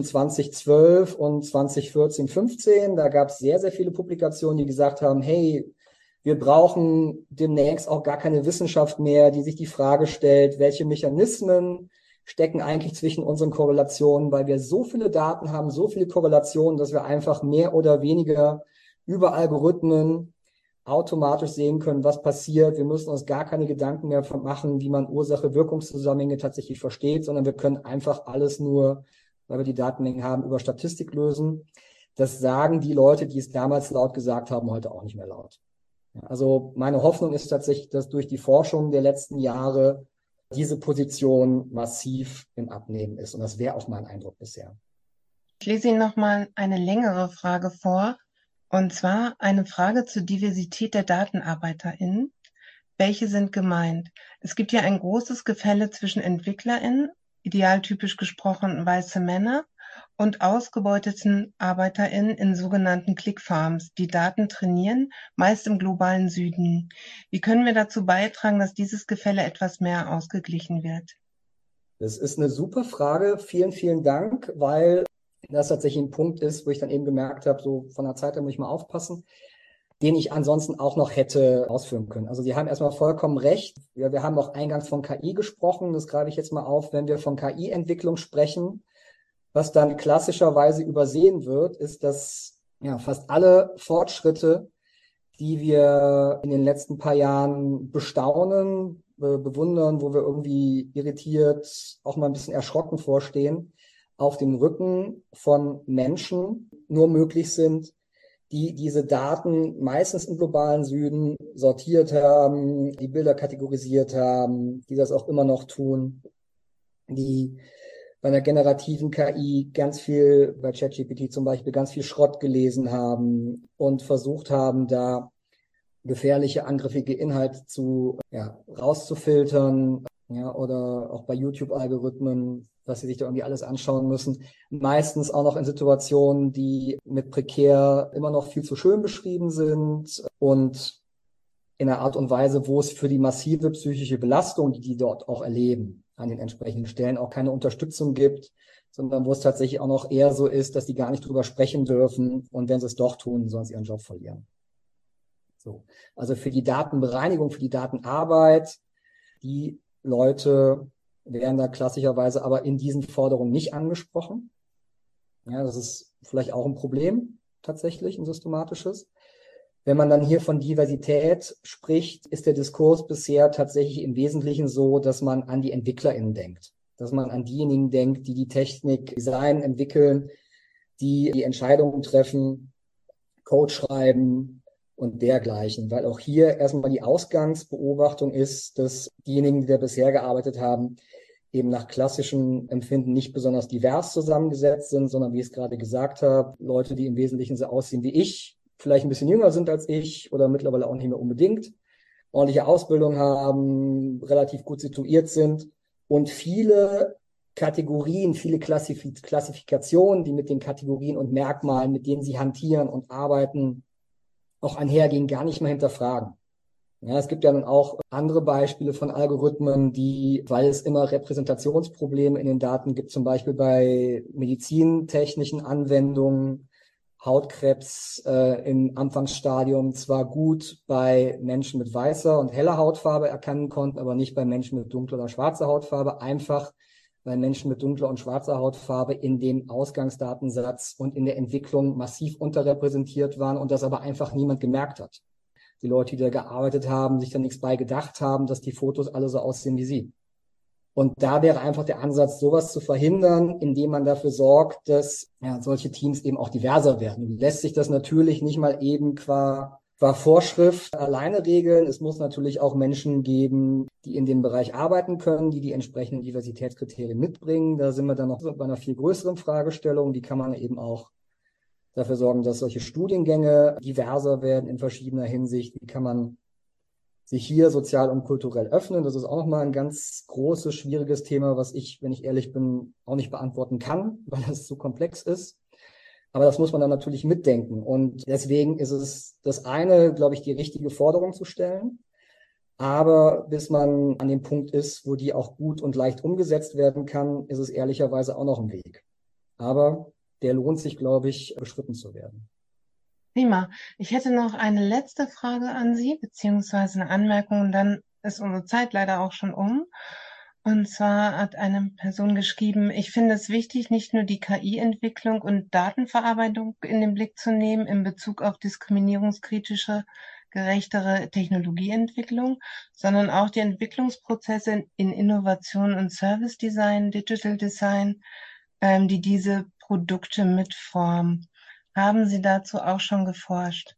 2012 und 2014, 15. Da gab es sehr, sehr viele Publikationen, die gesagt haben, hey, wir brauchen demnächst auch gar keine Wissenschaft mehr, die sich die Frage stellt, welche Mechanismen stecken eigentlich zwischen unseren Korrelationen, weil wir so viele Daten haben, so viele Korrelationen, dass wir einfach mehr oder weniger über Algorithmen automatisch sehen können, was passiert. Wir müssen uns gar keine Gedanken mehr machen, wie man Ursache-Wirkungszusammenhänge tatsächlich versteht, sondern wir können einfach alles nur, weil wir die Datenmengen haben, über Statistik lösen. Das sagen die Leute, die es damals laut gesagt haben, heute auch nicht mehr laut. Also meine Hoffnung ist tatsächlich, dass durch die Forschung der letzten Jahre diese Position massiv im Abnehmen ist. Und das wäre auch mein Eindruck bisher. Ich lese Ihnen nochmal eine längere Frage vor. Und zwar eine Frage zur Diversität der DatenarbeiterInnen. Welche sind gemeint? Es gibt ja ein großes Gefälle zwischen EntwicklerInnen, idealtypisch gesprochen weiße Männer, und ausgebeuteten ArbeiterInnen in sogenannten Clickfarms, die Daten trainieren, meist im globalen Süden. Wie können wir dazu beitragen, dass dieses Gefälle etwas mehr ausgeglichen wird? Das ist eine super Frage. Vielen, vielen Dank, weil das tatsächlich ein Punkt ist, wo ich dann eben gemerkt habe, so von der Zeit her muss ich mal aufpassen, den ich ansonsten auch noch hätte ausführen können. Also Sie haben erstmal vollkommen recht. Ja, wir haben auch eingangs von KI gesprochen. Das greife ich jetzt mal auf. Wenn wir von KI-Entwicklung sprechen, was dann klassischerweise übersehen wird, ist, dass ja fast alle Fortschritte, die wir in den letzten paar Jahren bestaunen, bewundern, wo wir irgendwie irritiert, auch mal ein bisschen erschrocken vorstehen, auf dem Rücken von Menschen nur möglich sind, die diese Daten meistens im globalen Süden sortiert haben, die Bilder kategorisiert haben, die das auch immer noch tun, die bei einer generativen KI ganz viel, bei ChatGPT zum Beispiel, ganz viel Schrott gelesen haben und versucht haben, da gefährliche, angriffige Inhalte rauszufiltern, ja, oder auch bei YouTube-Algorithmen, dass sie sich da irgendwie alles anschauen müssen. Meistens auch noch in Situationen, die mit prekär immer noch viel zu schön beschrieben sind und in einer Art und Weise, wo es für die massive psychische Belastung, die die dort auch erleben, an den entsprechenden Stellen auch keine Unterstützung gibt, sondern wo es tatsächlich auch noch eher so ist, dass die gar nicht drüber sprechen dürfen und wenn sie es doch tun, sollen sie ihren Job verlieren. So. Also für die Datenbereinigung, für die Datenarbeit, die Leute werden da klassischerweise aber in diesen Forderungen nicht angesprochen. Ja, das ist vielleicht auch ein Problem, tatsächlich, ein systematisches. Wenn man dann hier von Diversität spricht, ist der Diskurs bisher tatsächlich im Wesentlichen so, dass man an die EntwicklerInnen denkt. Dass man an diejenigen denkt, die die Technik designen, entwickeln, die die Entscheidungen treffen, Code schreiben und dergleichen. Weil auch hier erstmal die Ausgangsbeobachtung ist, dass diejenigen, die da bisher gearbeitet haben, eben nach klassischem Empfinden nicht besonders divers zusammengesetzt sind, sondern wie ich es gerade gesagt habe, Leute, die im Wesentlichen so aussehen wie ich, vielleicht ein bisschen jünger sind als ich oder mittlerweile auch nicht mehr unbedingt, ordentliche Ausbildung haben, relativ gut situiert sind und viele Kategorien, viele Klassifikationen, die mit den Kategorien und Merkmalen, mit denen sie hantieren und arbeiten, auch einhergehen, gar nicht mehr hinterfragen. Ja, es gibt ja dann auch andere Beispiele von Algorithmen, die, weil es immer Repräsentationsprobleme in den Daten gibt, zum Beispiel bei medizintechnischen Anwendungen, Hautkrebs im Anfangsstadium zwar gut bei Menschen mit weißer und heller Hautfarbe erkennen konnten, aber nicht bei Menschen mit dunkler oder schwarzer Hautfarbe, einfach weil Menschen mit dunkler und schwarzer Hautfarbe in dem Ausgangsdatensatz und in der Entwicklung massiv unterrepräsentiert waren und das aber einfach niemand gemerkt hat. Die Leute, die da gearbeitet haben, sich da nichts bei gedacht haben, dass die Fotos alle so aussehen wie sie. Und da wäre einfach der Ansatz, sowas zu verhindern, indem man dafür sorgt, dass solche Teams eben auch diverser werden. Lässt sich das natürlich nicht mal eben qua Vorschrift alleine regeln. Es muss natürlich auch Menschen geben, die in dem Bereich arbeiten können, die die entsprechenden Diversitätskriterien mitbringen. Da sind wir dann noch bei einer viel größeren Fragestellung. Wie kann man eben auch dafür sorgen, dass solche Studiengänge diverser werden in verschiedener Hinsicht? Wie kann man sich hier sozial und kulturell öffnen? Das ist auch nochmal ein ganz großes, schwieriges Thema, was ich, wenn ich ehrlich bin, auch nicht beantworten kann, weil es zu komplex ist. Aber das muss man dann natürlich mitdenken. Und deswegen ist es das eine, glaube ich, die richtige Forderung zu stellen. Aber bis man an dem Punkt ist, wo die auch gut und leicht umgesetzt werden kann, ist es ehrlicherweise auch noch ein Weg. Aber der lohnt sich, glaube ich, beschritten zu werden. Prima. Ich hätte noch eine letzte Frage an Sie, beziehungsweise eine Anmerkung, und dann ist unsere Zeit leider auch schon um. Und zwar hat eine Person geschrieben, ich finde es wichtig, nicht nur die KI-Entwicklung und Datenverarbeitung in den Blick zu nehmen in Bezug auf diskriminierungskritische, gerechtere Technologieentwicklung, sondern auch die Entwicklungsprozesse in Innovation und Service Design, Digital Design, die diese Produkte mitformen. Haben Sie dazu auch schon geforscht?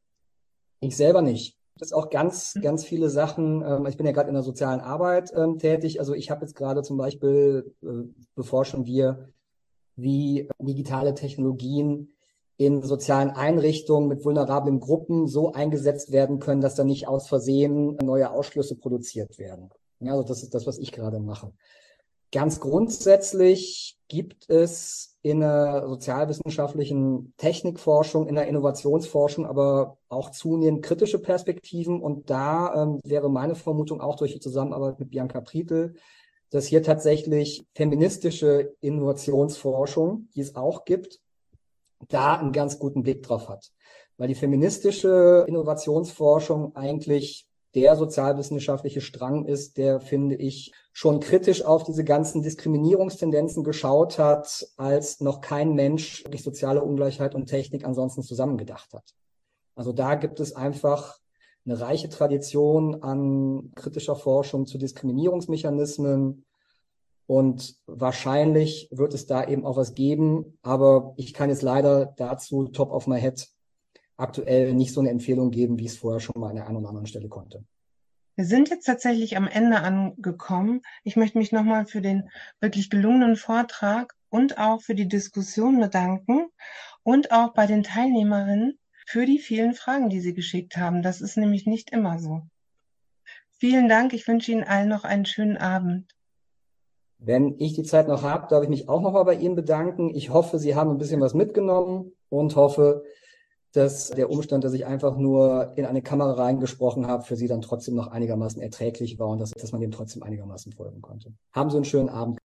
Ich selber nicht. Das ist auch ganz, ganz viele Sachen. Ich bin ja gerade in der sozialen Arbeit tätig. Also ich habe jetzt gerade zum Beispiel beforschen wir, wie digitale Technologien in sozialen Einrichtungen mit vulnerablen Gruppen so eingesetzt werden können, dass da nicht aus Versehen neue Ausschlüsse produziert werden. Ja, also das ist das, was ich gerade mache. Ganz grundsätzlich gibt es in der sozialwissenschaftlichen Technikforschung, in der Innovationsforschung, aber auch zunehmend kritische Perspektiven. Und da wäre meine Vermutung auch durch die Zusammenarbeit mit Bianca Prietl, dass hier tatsächlich feministische Innovationsforschung, die es auch gibt, da einen ganz guten Blick drauf hat. Weil die feministische Innovationsforschung eigentlich der sozialwissenschaftliche Strang ist, der, finde ich, schon kritisch auf diese ganzen Diskriminierungstendenzen geschaut hat, als noch kein Mensch wirklich soziale Ungleichheit und Technik ansonsten zusammengedacht hat. Also da gibt es einfach eine reiche Tradition an kritischer Forschung zu Diskriminierungsmechanismen. Und wahrscheinlich wird es da eben auch was geben. Aber ich kann jetzt leider dazu top of my head aktuell nicht so eine Empfehlung geben, wie ich es vorher schon mal an der einen oder anderen Stelle konnte. Wir sind jetzt tatsächlich am Ende angekommen. Ich möchte mich nochmal für den wirklich gelungenen Vortrag und auch für die Diskussion bedanken und auch bei den Teilnehmerinnen für die vielen Fragen, die sie geschickt haben. Das ist nämlich nicht immer so. Vielen Dank. Ich wünsche Ihnen allen noch einen schönen Abend. Wenn ich die Zeit noch habe, darf ich mich auch nochmal bei Ihnen bedanken. Ich hoffe, Sie haben ein bisschen was mitgenommen und hoffe, dass der Umstand, dass ich einfach nur in eine Kamera reingesprochen habe, für Sie dann trotzdem noch einigermaßen erträglich war und dass man dem trotzdem einigermaßen folgen konnte. Haben Sie einen schönen Abend.